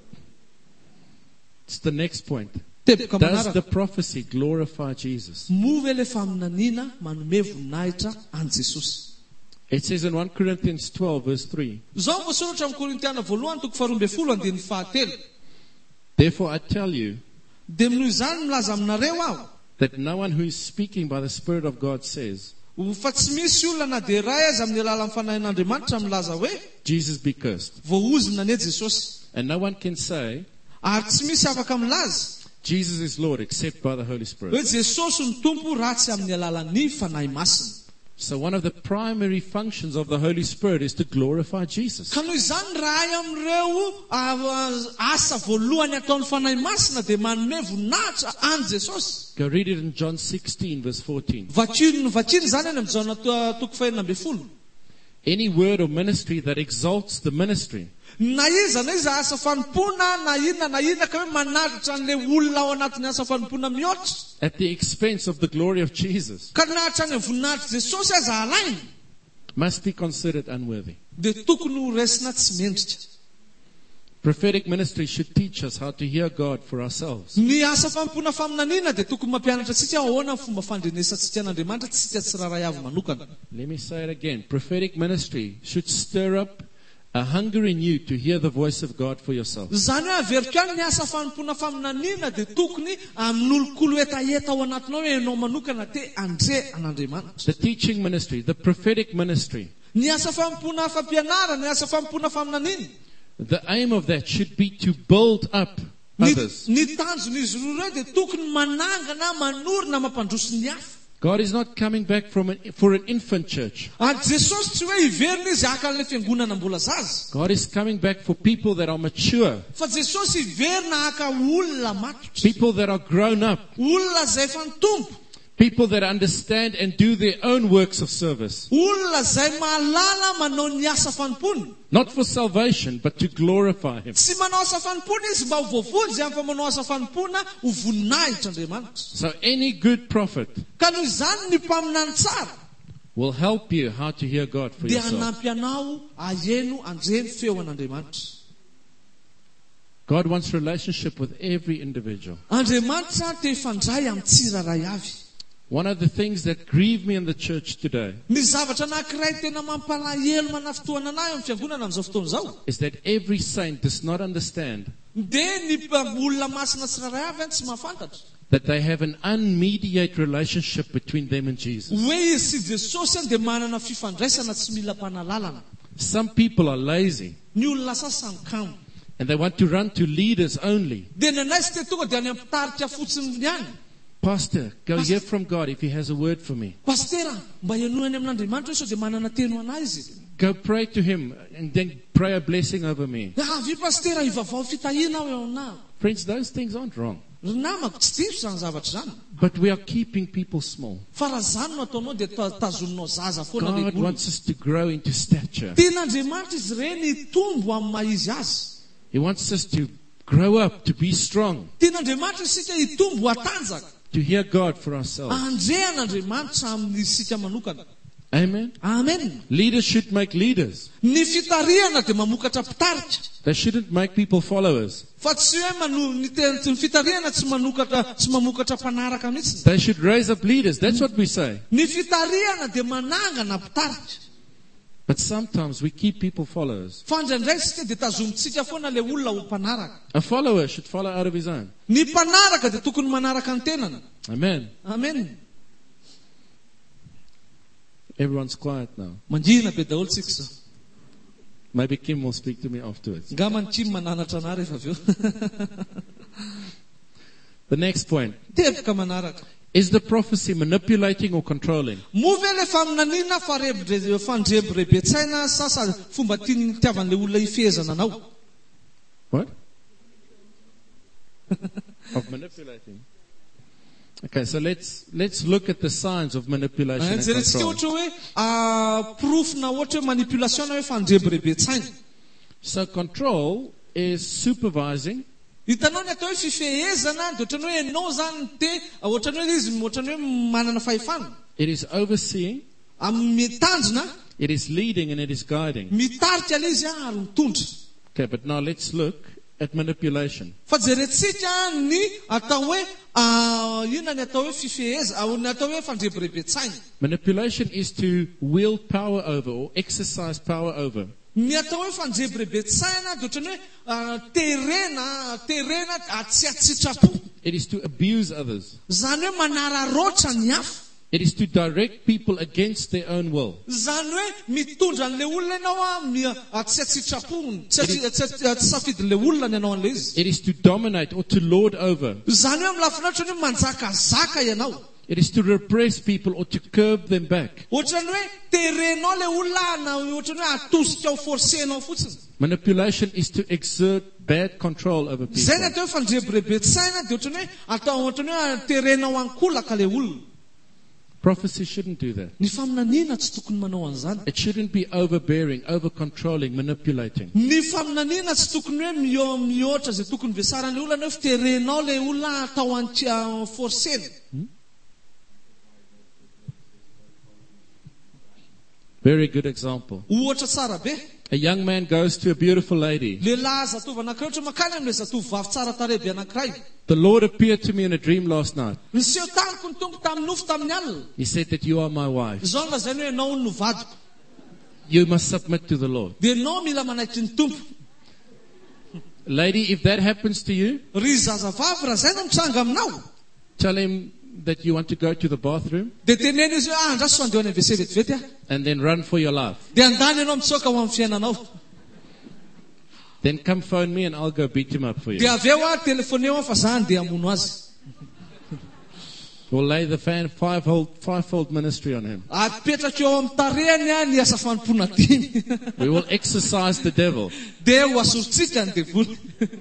It's the next point. Tebaka Does the manaraka. prophecy glorify Jesus? Moa ve le faminaniana manome voninahitra an Jesosy? It says in First Corinthians twelve verse three, Zao voasoratra amin'ny Korintiana voalohany toko faharoa ambin'ny folo andininy fahatelo. therefore I tell you Dia minoho izany milaza aminareo aho that no one who is speaking by the Spirit of God says, fa tsy misy olona na dia iray aza amin'ny alalan'ny fanahin'Andriamanitra milaza hoe Jesus be cursed. voaozina ane Jesosy. And no one can say, Ary tsy misy afaka milaza Jesus is Lord except by the Holy hoe Spirit. Jesosy ny tompo raha tsy amin'ny alalan'ny fanahy masina. So one of the primary functions of the Holy Spirit is to glorify Jesus. Ka noho izany raha amin'ireo ah, asa voalohany ataon'ny fanahy masina dia manome voninahitra an Jesosy. Go read it in John sixteen verse fourteen. Vakino vakino zany any amin'ny Jaona to- toko faha enina ambin'ny folo. Any word or ministry that exalts the ministry Na iza na iza asa fanompona na inona na inona ka hoe manaritra an'le olona ao anatin'ny asa fanompona mihoatra at the expense of the glory of Jesus ka nahitra any amin'ny voninahitra Jesosy aza alainy must be considered unworthy. dia tokony ho raisina tsy mendrika. Prophetic ministry should teach us how to hear God for ourselves. Ny asa fampona faminaniana dia tokony mampianatra antsika ahoana ny fomba fandrenesantsika an'Andriamanitra tsika tsiraray avy manokana. Let me say it again. Prophetic ministry should stir up a hunger in you to hear the voice of God for yourself. Zany hoe averiko any ny asa fampona faminaniana dia tokony amin'olokolo etaeta ao anatinao hoe ianao manokana te andre an'Andriamanitra. The teaching ministry, the prophetic ministry, Ny asa fampona fampianarana, ny asa fampona faminaniny. The aim of that should be to build up Ny others. ny tanjon'izy roa ireo dia tokony manangana, manorina, mampandroso ny hafa. God is not coming back from an, for an infant church. Ary Jesosy tsy hoe hiverina izy haka an'ilay fiangonana mbola zaza. God is coming back for people that are mature, Fa Jesosy hiverina haka olona matotra. people that are grown up, Olona izay efa nitombo. people that understand and do their own works of service. Olona izay mahalala manao ny asa fanompony. Not for salvation, but to glorify Him. Tsy manao asa fanompony izy mba ho voavoly izay fa manao asa fanompona ho voninahitra Andriamanitra. So any good prophet Ka noho izany ny mpaminany tsara will help you how to hear God for dia yourself. hanampy anao aheno andreny feo an'Andriamanitra. God wants relationship with every individual. Andriamanitra te hifandray amin'ny tsirairay avy. One of the things that grieve me in the church today Ny zavatra anankiray tena mampalahelo manafitoana anahy amin'ny fiangonana amin'izao fotoana izao is that every saint does not understand dia ny olona masina tsirairay avy any tsy mahafantatra that they have an unmediated relationship between them and Jesus. hoe izy sy Jesosy any dia manana fifandraisana tsy mila mpanalalana. Some people are lazy Ny olona sasany kamo and they want to run to leaders only. dia ny anay tsy te tonga dia any ampitarika fotsiny ihany. Pastor, go hear from God if He has a word for me. Pastera, mba ianohany amin'Andriamanitra sao dia manana teno anahy izy. Go pray to Him and then pray a blessing over me. Avy pastera ivavao fitahiana ao eo aminahy. Friends, those things aren't wrong. Ry namako tsy diso zany zavatra zany. But we are keeping people small. Fa raha zany no ataonao dia ta- tazoninao zaza foana God lehibe. wants us to grow into stature. Ten'Andriamanitra izy ireny tombo amin'ny maha-izy azy. He wants us to grow up, to be strong, Ten'Andriamanitra isika hitombo hatanjaka. to hear God for ourselves. Andrehan'Andriamanitra amin'ny isika manokana. Amen. Amen. Leaders should make leaders. Ny fitarihana dia mamokatra mpitarika. They shouldn't make people followers. Fa tsy hoe mano- ny te- ny fitarihana tsy manokatra tsy mamokatra mpanaraka mihitsy. They should raise up leaders. That's what we say. Ny fitarihana dia manangana mpitarika. But sometimes we keep people followers. Fa indraindray sika dia tazomitsika foana le olona ho mpanaraka. A follower should follow out of his own. Ny mpanaraka dia tokony manaraka ny tenana. Amen. Amen. Everyone's quiet now. Mangina be daholo tsika zao. Maybe Kim will speak to me afterwards. Ngama ny Kim mananatra anah rehefa avy eo. The next point. Tevika manaraka. Is the prophecy manipulating or controlling? Moa ve le faminaniana farebidre- fandrebrebetsaina sasa fomba tiany tiavan'le olona ifehezana anao? What? Of manipulating. Okay, so let's let's look at the signs of manipulation and Jerentsika control. ohatra hoe ah, profina ohatra hoe manipulation hoe fandrebrebetsaina. So control is supervising, Hitanao ny atao hoe fifehezana dia ohatrany hoe ianao zany te ohatrany hoe izy ohatrany hoe manana fahefana. it is overseeing, Amin'ny mitandrina, it is leading, and it is guiding. mitarika le izy ary mitondra. Okay, but now let's look at manipulation. Fa jerentsika ny atao hoe ah, inona ny atao hoe fifeheza, ah, ny atao hoe fandrebrebetsaina. Manipulation is to wield power over or exercise power over. Ny atao hoe fandrebrebetsaina dia ohatrany hoe ah, terena, terena atsy atsitrapo. It is to abuse others. Zany hoe manararoatra ny hafa. It is to direct people against their own will. Zany hoe mitondra an'le olona ianao a mi- ah, tsy atsitrapony, tsy atsi- tsy atsi- tsy safidin'le olona ny anao an'le izy. It is to dominate or to lord over. Zany hoe milafinatra hoe manjakazaka ianao. It is to repress people or to curb them back. Ohatrany hoe terenao le olona na ohatrany hoe atosika ho forcenao fotsiny. Manipulation is to exert bad control over Zay ny people. atao hoe fandrebrebetsaina dia ohatrany hoe atao ohatrany hoe terenao ankolaka le olona. Prophecy shouldn't do that. Ny faminaniana tsy tokony manao an'izany. It shouldn't be overbearing, over-controlling, manipulating. Ny faminaniana tsy tokony hoe mio- mihoatra zay tokony vesaran'le olona hoe fiterenao le olona atao antsia forcena. Very good example. Ohatra tsara be. A young man goes to a beautiful lady. Lehilahy zatovy anankiray ohatra makany amin'le zatovy vavy tsara tarehy be anankiray. The Lord appeared to me in a dream last night. Niseho taniko ny tompo tamin'ny nofo tamin'ny alina. He said that you are my wife. Zao no lazainy hoe ianao no vadiko. You must submit to the Lord. Dia ianao mila manaikitry ny tompo. Lady, if that happens to you, Ry zazavavy raha zay no mitranga aminao. tell him that you want to go to the bathroom dia teneny izy hoe ah andraso andeho any wc vetivety ah and then run for your life. dia andany ianao mitsoka ho amin'ny fiainanao. Then come phone me and I'll go beat him up for you. dia avy eo a telefoneo fa za andeha hamono azy. We'll lay the fan fivefold, fivefold ministry on him. apetraka eo amin'ny tarehany a ny asa fanompona dimy. We will exorcise the devil. dia ho asoritsika ny devoly.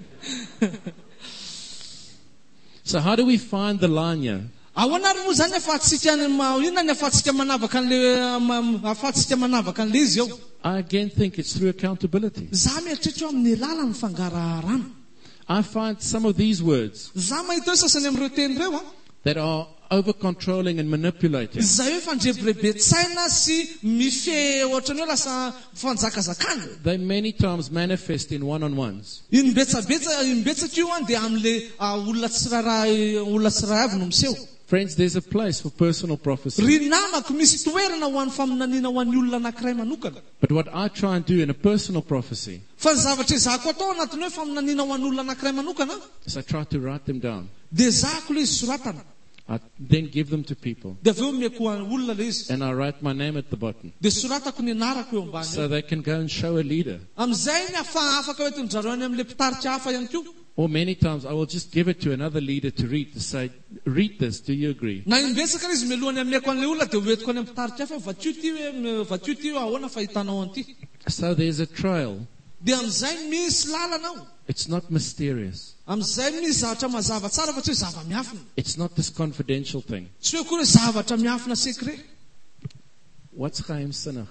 So how do we find the line here? ahoana ary moa zany afahatsika inona ny afahatsika manavaka an'le afahatsika manavaka an'le izy eo. I again think it's through accountability. za mieritreritra eo amin'ny lalany fangaraharaana. I find some of these words za mahita hoe sasany amin'ireo teny reo a that are over-controlling and manipulating. zay hoe fandrebirebetsaina sy mife ohatrany hoe lasa fanjakazakana. They many times manifest in one-on-ones. inibetsabetsa inibetsaka io a dia amin'le olona tsiraray olona tsiray avy no miseho. Friends, there's a place for personal prophecy. ry namako misy toerana ho an'ny faminaniana ho an'ny olona anankiray manokana. But what I try and do in a personal prophecy fa ny zavatra izako atao anatiny hoe faminaniana ho an'ny olona anankiray manokana is I try to write them down. dia zako le izy soratana. I then give them to people. dia avy eo mieko olona le izy. And I write my name at the bottom. dia soratako ny anarako eo ambany So they can go and show a leader. amin'izay ny afa afaka hoe tondraroany amin'le mpitaritra hafa ihany koa. Or many times I will just give it to another leader to read, to say, read this, do you agree? na imbetsaka izy melohany ameko an'le olona dia hoentiko any amin'ny mpitaritra hafa vatio ty hoe vatio ty hoe ahoana fahitanao an'ity. So there's a trail. dia amin'izay misy lalanao. It's not mysterious. amin'izay misy zavatra mazava tsara fa tsy hoe zava miafina. It's not this confidential thing. tsy hoe koa hoe zavatra miafina sekret. What's geheim sinnig?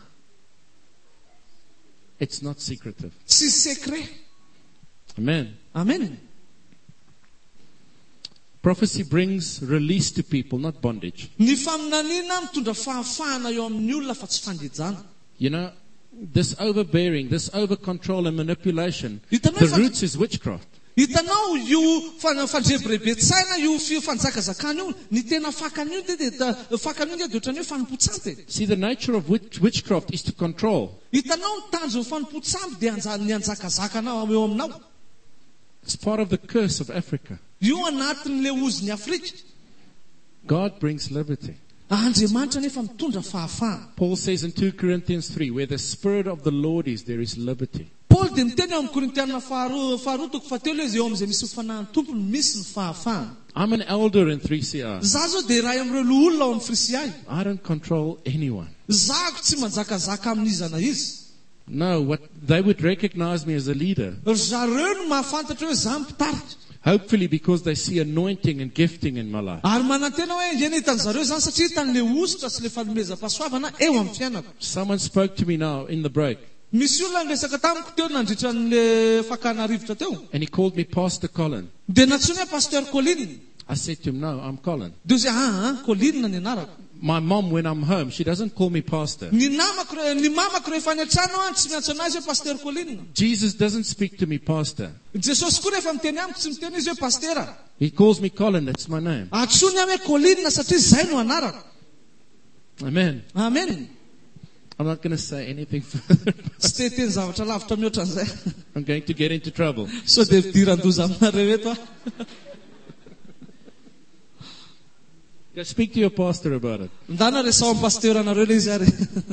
It's not secretive. tsy sekret. Amen. amen. Prophecy brings release to people, not bondage. ny faminaniana mitondra fahafahana eo amin'ny olona fa tsy fandijana. You know, this overbearing, this over-control and manipulation, Hitanao the fa- roots is witchcraft. hitanao io fan- fandrebirebetsaina io fi- fanjakazakana io ny tena fakana io dia dia fakana io dia dia ohatrany hoe fanompotsante. See, the nature of witch- witchcraft is to control. hitanao ny tanjon'ny fanompotsante dia anja- ny anjakazakana eo aminao. It's part of the curse of Africa. io anatin'le ozin'ny afrika. God brings liberty. andriamanitra nefa mitondra fahafahana. Paul says in two Corinthians three, where the Spirit of the Lord is, there is liberty. paoly dia miteny eo amin'ny korintiana faharoa faharoa toko fatelo izy eo amin'izay misy fanahin'ny tompony misy ny fahafahana. I'm an elder in three C R. za zao dia iray amin'ireo loolona ao amin'ny frisiay. I don't control anyone. zako tsy manjakazaka amin'izana izy. No, what they would recognize me as a leader. zareo no mahafantatra hoe za mpitaritra. Hopefully because they see anointing and gifting in my life. ary manantena hoe ngeny hitan'ny zareo zany satria hitan'le ositra sy le fanomezam-pahasoavana eo amin'ny fiainako. Someone spoke to me now in the break misy olona niresaka tamiko teo nandritra n'le fakana rivotra teo. and he called me Pastor Colin. dia natsony hoe pasteur Colin. I said to him, no, I'm Colin. dia zay ah Colin ny anarako. My mom, when I'm home, she doesn't call me pastor. ny namako re- ny mamako rehefa any an-trano a tsy miantso anazy hoe pasteur Colin. Jesus doesn't speak to me pastor. jesosy koa rehefa miteny amiko tsy miteny izy hoe pastera. He calls me Colin, that's my name. atsony amy hoe Colin satria zay no anarako. Amen. amen. I'm not going to say anything further. tsy te teny zavatra lavitra mihoatra an'izay. I'm going to get into trouble. so dia vidiran-doza aminareo eto a. Go speak to your pastor about it. ndana resao amin'ny pasteur anareo le izy ary.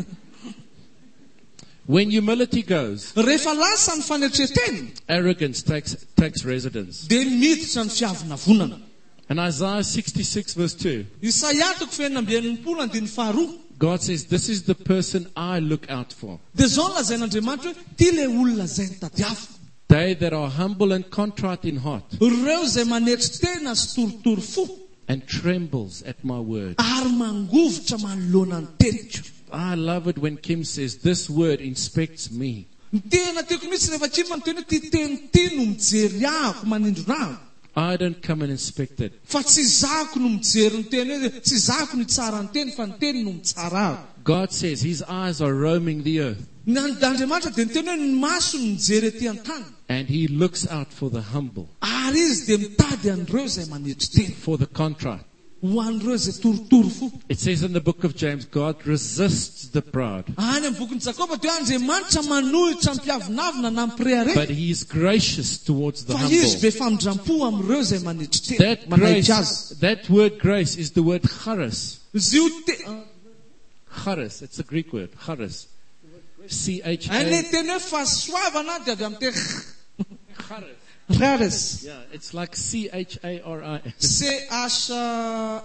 When humility goes, rehefa lasa ny faneritreteny arrogance takes, takes residence. dia miditra ny fiavinavonana. And Isaiah sixty-six verse two, isaia toko fenina amby enimpolo andiny faharoa. God says, this is the person I look out for. dia zao ny lazain'andriamanitra hoe ty le olona zay ny tadiavo. They that are humble and contrite in heart ireo zay maneritry tena sy torotoro fo and trembles at my word. ary mangovotra manoloana ny teniko. I love it when Kim says, this word inspects me. ny tena tiako mihitsy rehefa kima ny teny hoe ty teny ty no mijery ahako manindro rano. I don't come and inspect it. fa tsy zako no mijery ny teny hoe tsy zako ny tsara ny teny fa ny teny no mitsara aho. God says his eyes are roaming the earth ny andriamanitra dia niteny hoe ny maso no mijery ety an-tany. and he looks out for the humble, ary izy dia mitady an'ireo zay manetry teny for the contrite. ho an'ireo zay torotoro fo. It says in the book of James, God resists the proud, Any amin'ny bokin'ny Jakoba dia Andriamanitra manohitra mpiavinavina na mpirehareh. but he is gracious towards the Fa izy humble. be famindrampo amin'ireo zay manitry tena, That manaiky grace, azy. that word grace is the word charis. Izy io te- Charis, it's a Greek word. Charis. C H An'ilay A. teny hoe fahasoavana dia avy amin'ny teny Charis. charis. Yeah, it's like C H A R I. C H R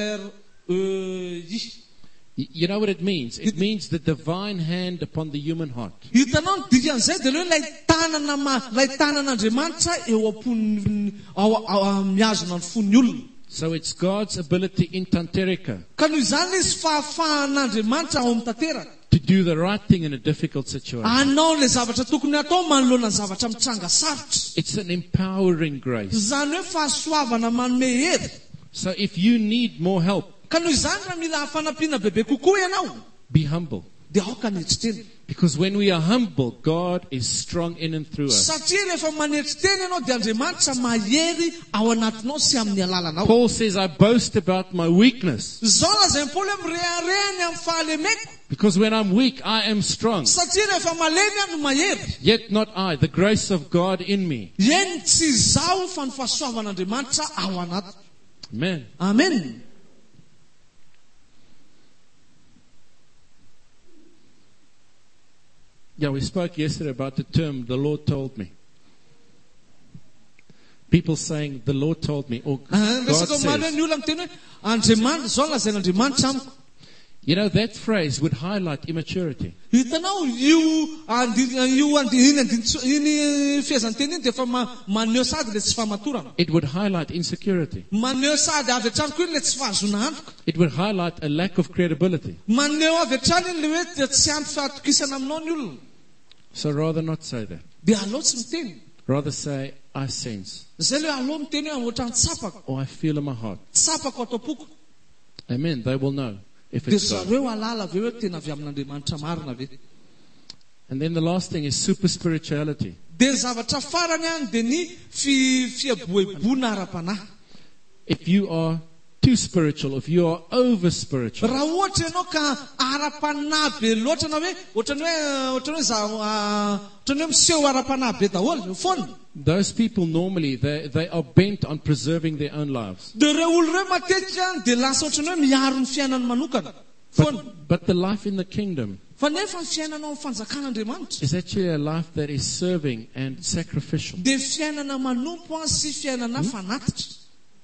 E I. You know what it means? It means the divine hand upon the human heart. Hitanao ny dikan'izay dia ilay ilay tanana ma- ilay tanan'Andriamanitra eo am-pon'ny ao- ao- mihazona ny fon'ny olona. So it's God's ability in tanterica Ka noho izany izy fahafahan'Andriamanitra ao amin'ny tanteraka. to do the right thing in a difficult situation. Anao le zavatra tokony atao manoloana ny zavatra mitsanga sarotra. It's an empowering grace. Zany hoe fahasoavana manome hery. So if you need more help, Ka noho izany raha mila fanampiana bebe kokoa ianao, be humble. dia aoka nitry teny. Because when we are humble, God is strong in and through us. Satria rehefa manetry teny ianao dia Andriamanitra mahery ao anatinao sy amin'ny alalanao. Paul says, I boast about my weakness. Zao lazay Paoly hoe mireharehany amin'ny fahalemeko. Because when I'm weak, I am strong. Satria rehefa malemy aho no mahery. Yet not I, the grace of God in me. Eny tsy zaho fa ny fahasoavan'Andriamanitra ao anato. Amen. Amen. Yeah, we spoke yesterday about the term, the Lord told me. People saying, the Lord told me, or God Resaka omaly hoe says. ny olona miteny hoe Andriamanitra zao lazain'Andriamanitra amiko. You know, that phrase would highlight immaturity. Hitanao io andi- io andi- iny andinitso- iny fiazan-teny iny dia efa ma- maneho sady le tsy fahamatorana. It would highlight insecurity. Maneho sady avy hatrany koa iny le tsy fahazona antoka. It would highlight a lack of credibility. Maneho avy hatrany iny le hoe dia tsy ampy fahatokisana aminao ny olona. So rather not say that. Dia aleo tsy miteny. Rather say, I sense, Zay le aleo miteny hoe ohatrany tsapako. or I feel in my heart. Tsapako ato am-poko. Amen. They will know if Dia it's so. zareo alala ve hoe tena avy amin'Andriamanitra marina ve. And then the last thing is super spirituality. Dia ny zavatra farany any dia ny fi- fiaboebona ara-panahy. If you are too spiritual, if you are over spiritual, Raha ohatra ianao ka ara-panahy be loatra na hoe ohatrany hoe ohatrany hoe za ah, ohatrany hoe miseho ara-panahy be daholo foana. those people normally, they, they are bent on preserving their own lives. Dia ireo olona ireo matetika any dia lasa ohatrany hoe miaro ny fiainany manokana foana. But, but the life in the kingdom Fa nefa ny fiainanao amin'ny fanjakan'Andriamanitra is actually a life that is serving and sacrificial. dia fiainana manompo a sy fiainana fanatitra.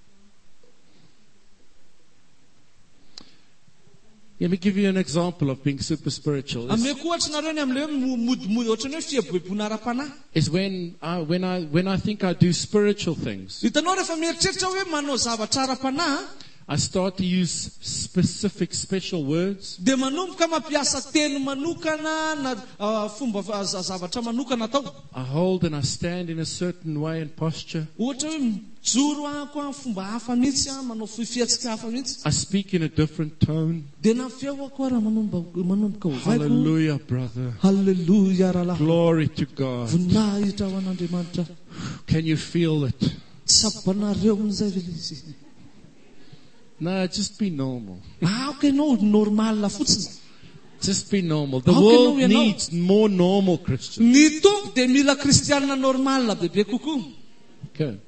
Let me give you an example of being super spiritual. It's, Ameko ohatra nareo ny amin'ilay hoe modimody ohatrany hoe fiaboebona ara-panahy. is when I, when I when I think I do spiritual things, Hitanao rehefa mieritreritra hoe manao zavatra ara-panahy, I start to use specific special words. dia manomboka mampiasa teny manokana na ah, fomba ah, za- zavatra manokana atao. I hold and I stand in a certain way and posture. Ohatra hoe mijoro ahako a fomba hafa mihitsy a, manao fi- fiatsika hafa mihitsy. I speak in a different tone. Dia na feo ako raha manomba- manomboka ho vaiko. Hallelujah, brother. Halleluja rahalahy. Glory to God. Voninahitra ho an'Andriamanitra. Can you feel it? Tsapanareo amin'izay ve le izy. No, just be normal. Ah, ok ianao normal fotsiny. Just be normal. The How can world we know? needs more normal Christians. Ny tompo dia mila kristianina normal bebe kokoa. Okay.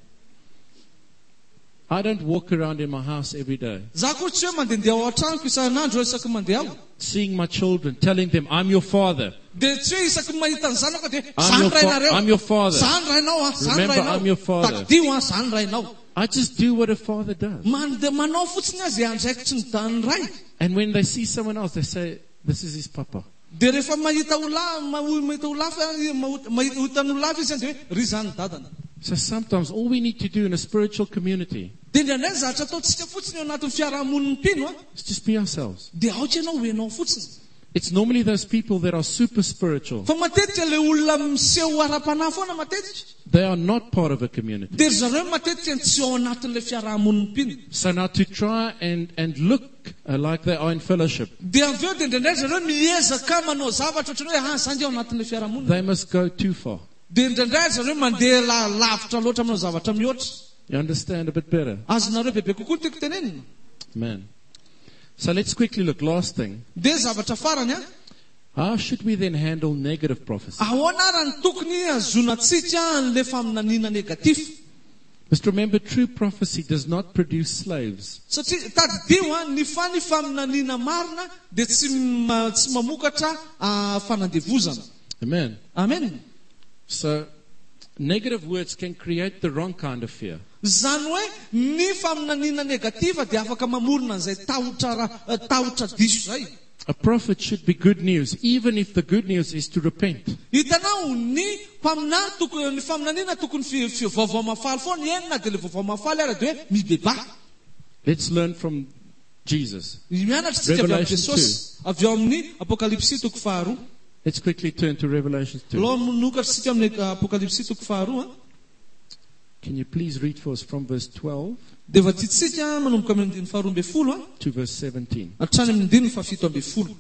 I don't walk around in my house every day Za koa tsy hoe mandehandeha ao an-tranoko isan'andro isaky mandeha aho. seeing my children, telling them, I'm your father. Dia tsy hoe isaky mahita ny zanako dia I'm zany your ray fa- nareo. I'm your father. Zany rainao a, zany Remember, rainao. I'm your father. Takidio a, zany rainao. I just do what a father does. Mandeha manao fotsiny azy andraikitry ny dany ray. And when they see someone else, they say, this is his papa. Dia rehefa mahita olo ma- mahita olo hafa mahita mahita ny olo hafa izy dia hoe ry zany dadana. So sometimes all we need to do in a spiritual community Dia indraindray zavatra ataontsika fotsiny eo anatin'ny fiarahamoniny mpino a, is just be ourselves. dia aotra ianao ho ianao fotsiny. It's normally those people that are super spiritual. Fa matetika le olona miseho ara-panahy foana matetika. They are not part of a community. Dia ry zareo matetika tsy ao anatin'ilay fiarahamoniny mpino. So now to try and, and look uh, like they are in fellowship, Dia avy eo dia indraindray zareo miezaka manao zavatra ohatrany hoe ah zany dia ao anatin'ilay fiarahamonina. they must go too far. Dia indraindray zareo mandeha la- lavitra loatra manao zavatra mihoatra. You understand a bit better? Azonareo bebe kokoa tiako tenenina. Amen. So let's quickly look. Last thing. De zavatra farany a, How should we then handle negative prophecy? ahoana ary ny tokony azonatsika an'le faminaniana negatif. Must remember, true prophecy does not produce slaves. Satria tadidio a ny fa ny faminaniana marina de tsy ma- tsy mamokatra ah, fanandevozana. Amen. Amen. So, negative words can create the wrong kind of fear. Zany hoe ny faminaniana negativa de afaka mamorona an'izay tahotra ra- tahotra diso zay. A prophet should be good news, even if the good news is to repent. Hitanao ny mpaminany tokony ny faminaniana tokony fi- fi- vaovao mafaly foana enina de le vaovao mafaly ara de hoe mibeba. Let's learn from Jesus. Mianatra tsika avy amin'ny Revelation Jesosy avy ao amin'ny Apokalipsy toko faharoa. Let's quickly turn to Revelation two. Aloha manokatra tsika amin'ny Apokalipsy toko faharoa. Can you please read for us from verse twelve De vatitsika manomboka amin'ny andiny faharoa amby folo a. to verse seventeen? Hatrany amin'ny andiny fafito amby folo.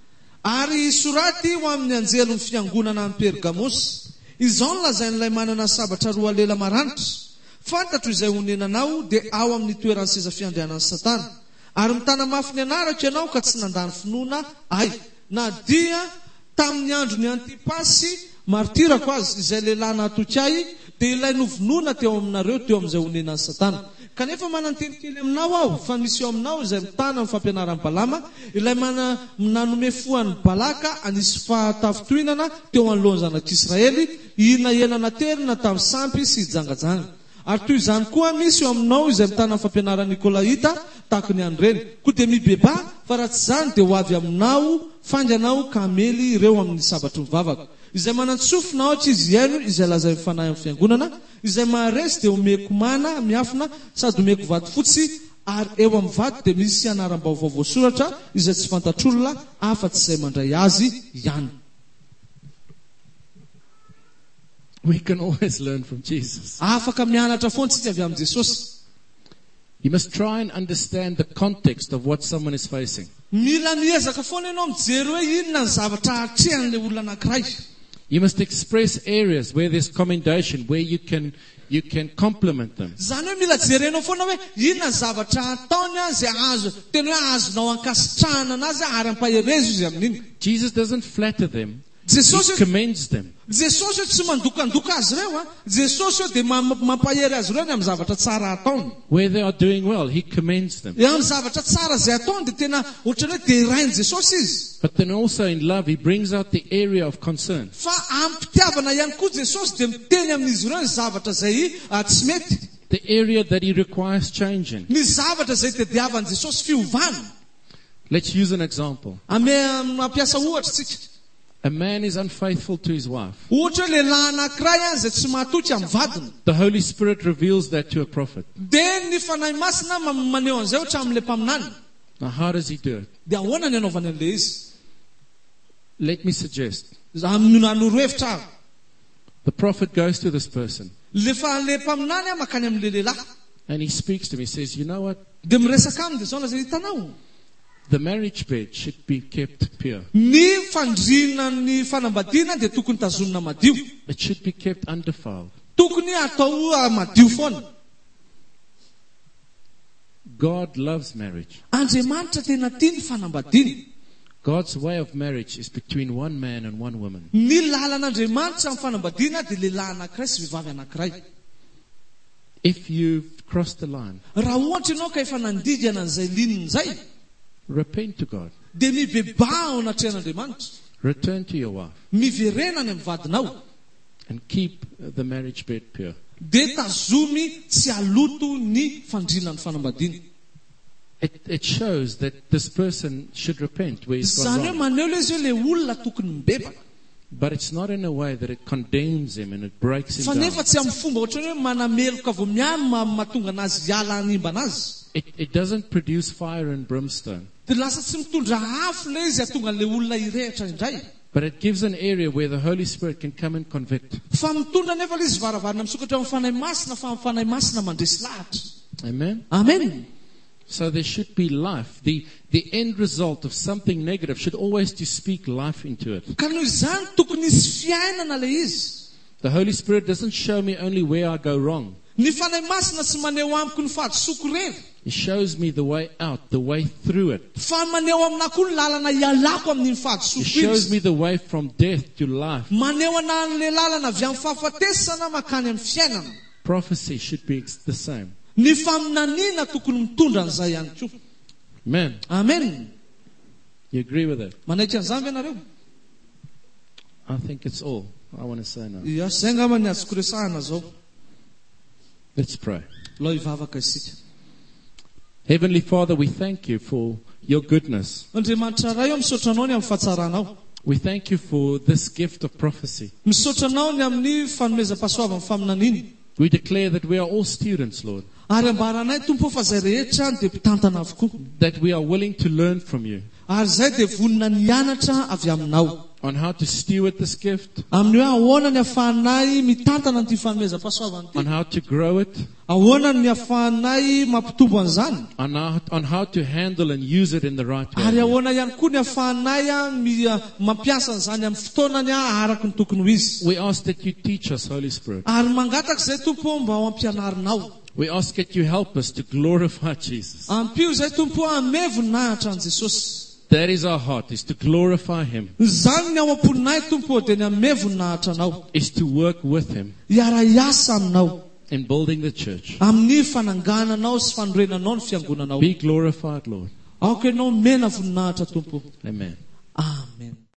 Ary soraty ho amin'ny anjelon'ny fiangonana amin'ny Pergamos. Izao no lazain'ilay manana sabatra roa lela maranitra. Fantatro izay honenanao de ao amin'ny toeran'ny seza fiandrianan'ny Satana. Ary mitana mafy ny anaratra ianao ka tsy nandany finoana ay. Na dia tamin'ny andro ny Antipasy martirako azy izay lehilahy nahatoky ahy de ilay novonoana teo aminareo teo amin'izay honenan'ny Satana. Kanefa mananteny kely aminao aho fa misy eo aminao izay mitana amin'ny fampianaran'ny Balama, ilay mana nanome foan'ny Balaka anisy fahatafitoinana teo anoloan'ny zanak'Israely, ina enana terina tamin'ny sampy sy jangajanga. Ary toy izany koa misy eo aminao izay mitana amin'ny fampianaran'ny Nikolaita tahaka ny andreny. Koa de mibeba fa raha tsy zany de ho avy aminao fanganao kamely ireo amin'ny sabatry mivavaka. Izay manantsofina ohatra izy iaino izay lazay mifanahy amin'ny fiangonana, izay maharesy de omeko mana miafina sady omeko vato fotsy, ary eo amin'ny vato de misy anaram-baovao voasoratra izay tsy fantatr'olona afa-tsy izay mandray azy ihany. We can always learn from Jesus. Afaka mianatra foana tsika avy amin'ny Jesosy. You must try and understand the context of what someone is facing. Mila miezaka foana ianao mijery hoe inona ny zavatra atrehan'le olona anankiray. You must express areas where there's commendation, where you can you can compliment them. Zany hoe mila jerenao foana hoe inona ny zavatra ataony a zay azo tena hoe azonao ankasitrahana anazy ary ampaherezo izy amin'iny. Jesus doesn't flatter them. Jesosy He commends them. Jesosy tsy mandokandoka azy reo a. Jesosy de mampahery azy reo ny amin'ny zavatra tsara ataony. Where they are doing well, he commends them. E amin'ny zavatra tsara zay ataony de tena ohatrany hoe de rainy Jesosy izy. But then also in love, he brings out the area of concern. Fa ampitiavana ihany koa Jesosy de miteny amin'izy ireo ny zavatra zay ah, tsy mety. The area that he requires changing. Ny zavatra zay tediavan'i Jesosy fiovana. Let's use an example. Ame mampiasa ohatra tsika. A man is unfaithful to his wife. Ohatra hoe lehilahy anankiray a zay tsy mahatoky amin'ny vadiny. The Holy Spirit reveals that to a prophet. De ny fanahy masina ma- maneho an'izay ohatra amin'le mpaminany. Now how does he do it? De ahoana ny anaovany an'le izy? Let me suggest. Nanoro-hevitra aho. The prophet goes to this person Lefa le mpaminany a makany amin'le lehilahy. and he speaks to him. He says, you know what? De miresaka aminy de zao lazay hitanao. The marriage bed should be kept pure. Ny fandrina ny fanambadiana de tokony tazonina madio. It should be kept undefiled. Tokony atao ah, madio foana. God loves marriage. Andriamanitra tena tia ny fanambadiana. God's way of marriage is between one man and one woman. Ny lalan'Andriamanitra amin'ny fanambadiana de lehilahy anankiray sy vehivavy anankiray. If you've crossed the line, Raha ohatra ianao ka efa nandidiana an'izay lininy zay, repent to God. de mibeba ao anatrehan'Andriamanitra. Return to your wife Miverena ny amin'ny vadinao. and keep the marriage bed pure. De tazomy tsy aloto ny fandrina ny fanambadiana. It, it shows that this person should repent where he's gone Zany hoe wrong. maneho le izy hoe le olona tokony mibebaka. But it's not in a way that it condemns him and it breaks Fa him down. nefa tsy amin'ny fomba ohatrany hoe manameloka vo miamy ma- mahatonga anazy hiala hanimba anazy. It, it doesn't produce fire and brimstone. De lasa tsy mitondra afo le izy atonga le olona irehitra indray. But it gives an area where the Holy Spirit can come and convict. Fa mitondra nefa le izy varavarana misokatra amin'ny fanahy masina fa amin'ny fanahy masina mandresy lahatra. Amen? Amen. So there should be life. The, the end result of something negative should always to speak life into it. Ka noho izany tokony isy fiainana le izy. The Holy Spirit doesn't show me only where I go wrong. Ny fanahy masina tsy maneho amiko ny fahadisoko rery. He shows me the way out, the way through it. Fa maneho amina koa ny lalana ialako amin'iny He fahadisoako shows izy. me the way from death to life. Maneho ana an'le lalana avy amin'ny fahafatesana makany amin'ny fiainana. Prophecy should be the same. Ny faminaniana tokony mitondra an'izay ihany koa. Amen. Amen. You agree with that? Manaika an'izany ve ianareo? I think it's all I want to say now. Ia, zay angamba ny azoko resahana zao. Let's pray. Lao hivavaka isika. Heavenly Father, we thank you for your goodness. Andriamanitra ray, misaotra anao ny amin'ny fahatsaranao. We thank you for this gift of prophecy. Misaotra anao ny amin'ny fanomezam-pahasoava amin'ny faminaniana. We declare that we are all students, Lord, Ary ambaranay Tompo fa zay rehetra dia mpitantana avokoa. that we are willing to learn from you Ary zay dia vonona nianatra avy aminao. on how to steward this gift, Amin'ny hoe ahoana ny ahafahanay mitantana an'ity fanomezam-pahasoavana on ity. how to grow it, Ahoana ny ahafahanay mampitombo an'izany. on how, on how to handle and use it in the right Ary way. ahoana ihany koa ny ahafahanay a, mi- a, mampiasa an'izany amin'ny fotoanany a, araky ny tokony ho izy. We ask that you teach us, Holy Spirit. Ary mangataka zay Tompo mba ho ampianarinao. We ask that you help us to glorify Jesus. Ampio zay Tompo ame voninahitra an' Jesosy. That is our heart, is to glorify Him, Zany ny ao am-poninay Tompo dia ny ame voninahitra anao. is to work with Him Hiara-iasa aminao. in building the church. Amin'ny fanangananao sy fanorenanao ny fiangonanao. Be glorified, Lord. Aoka ianao mena voninahitra Tompo. Amen. Amen.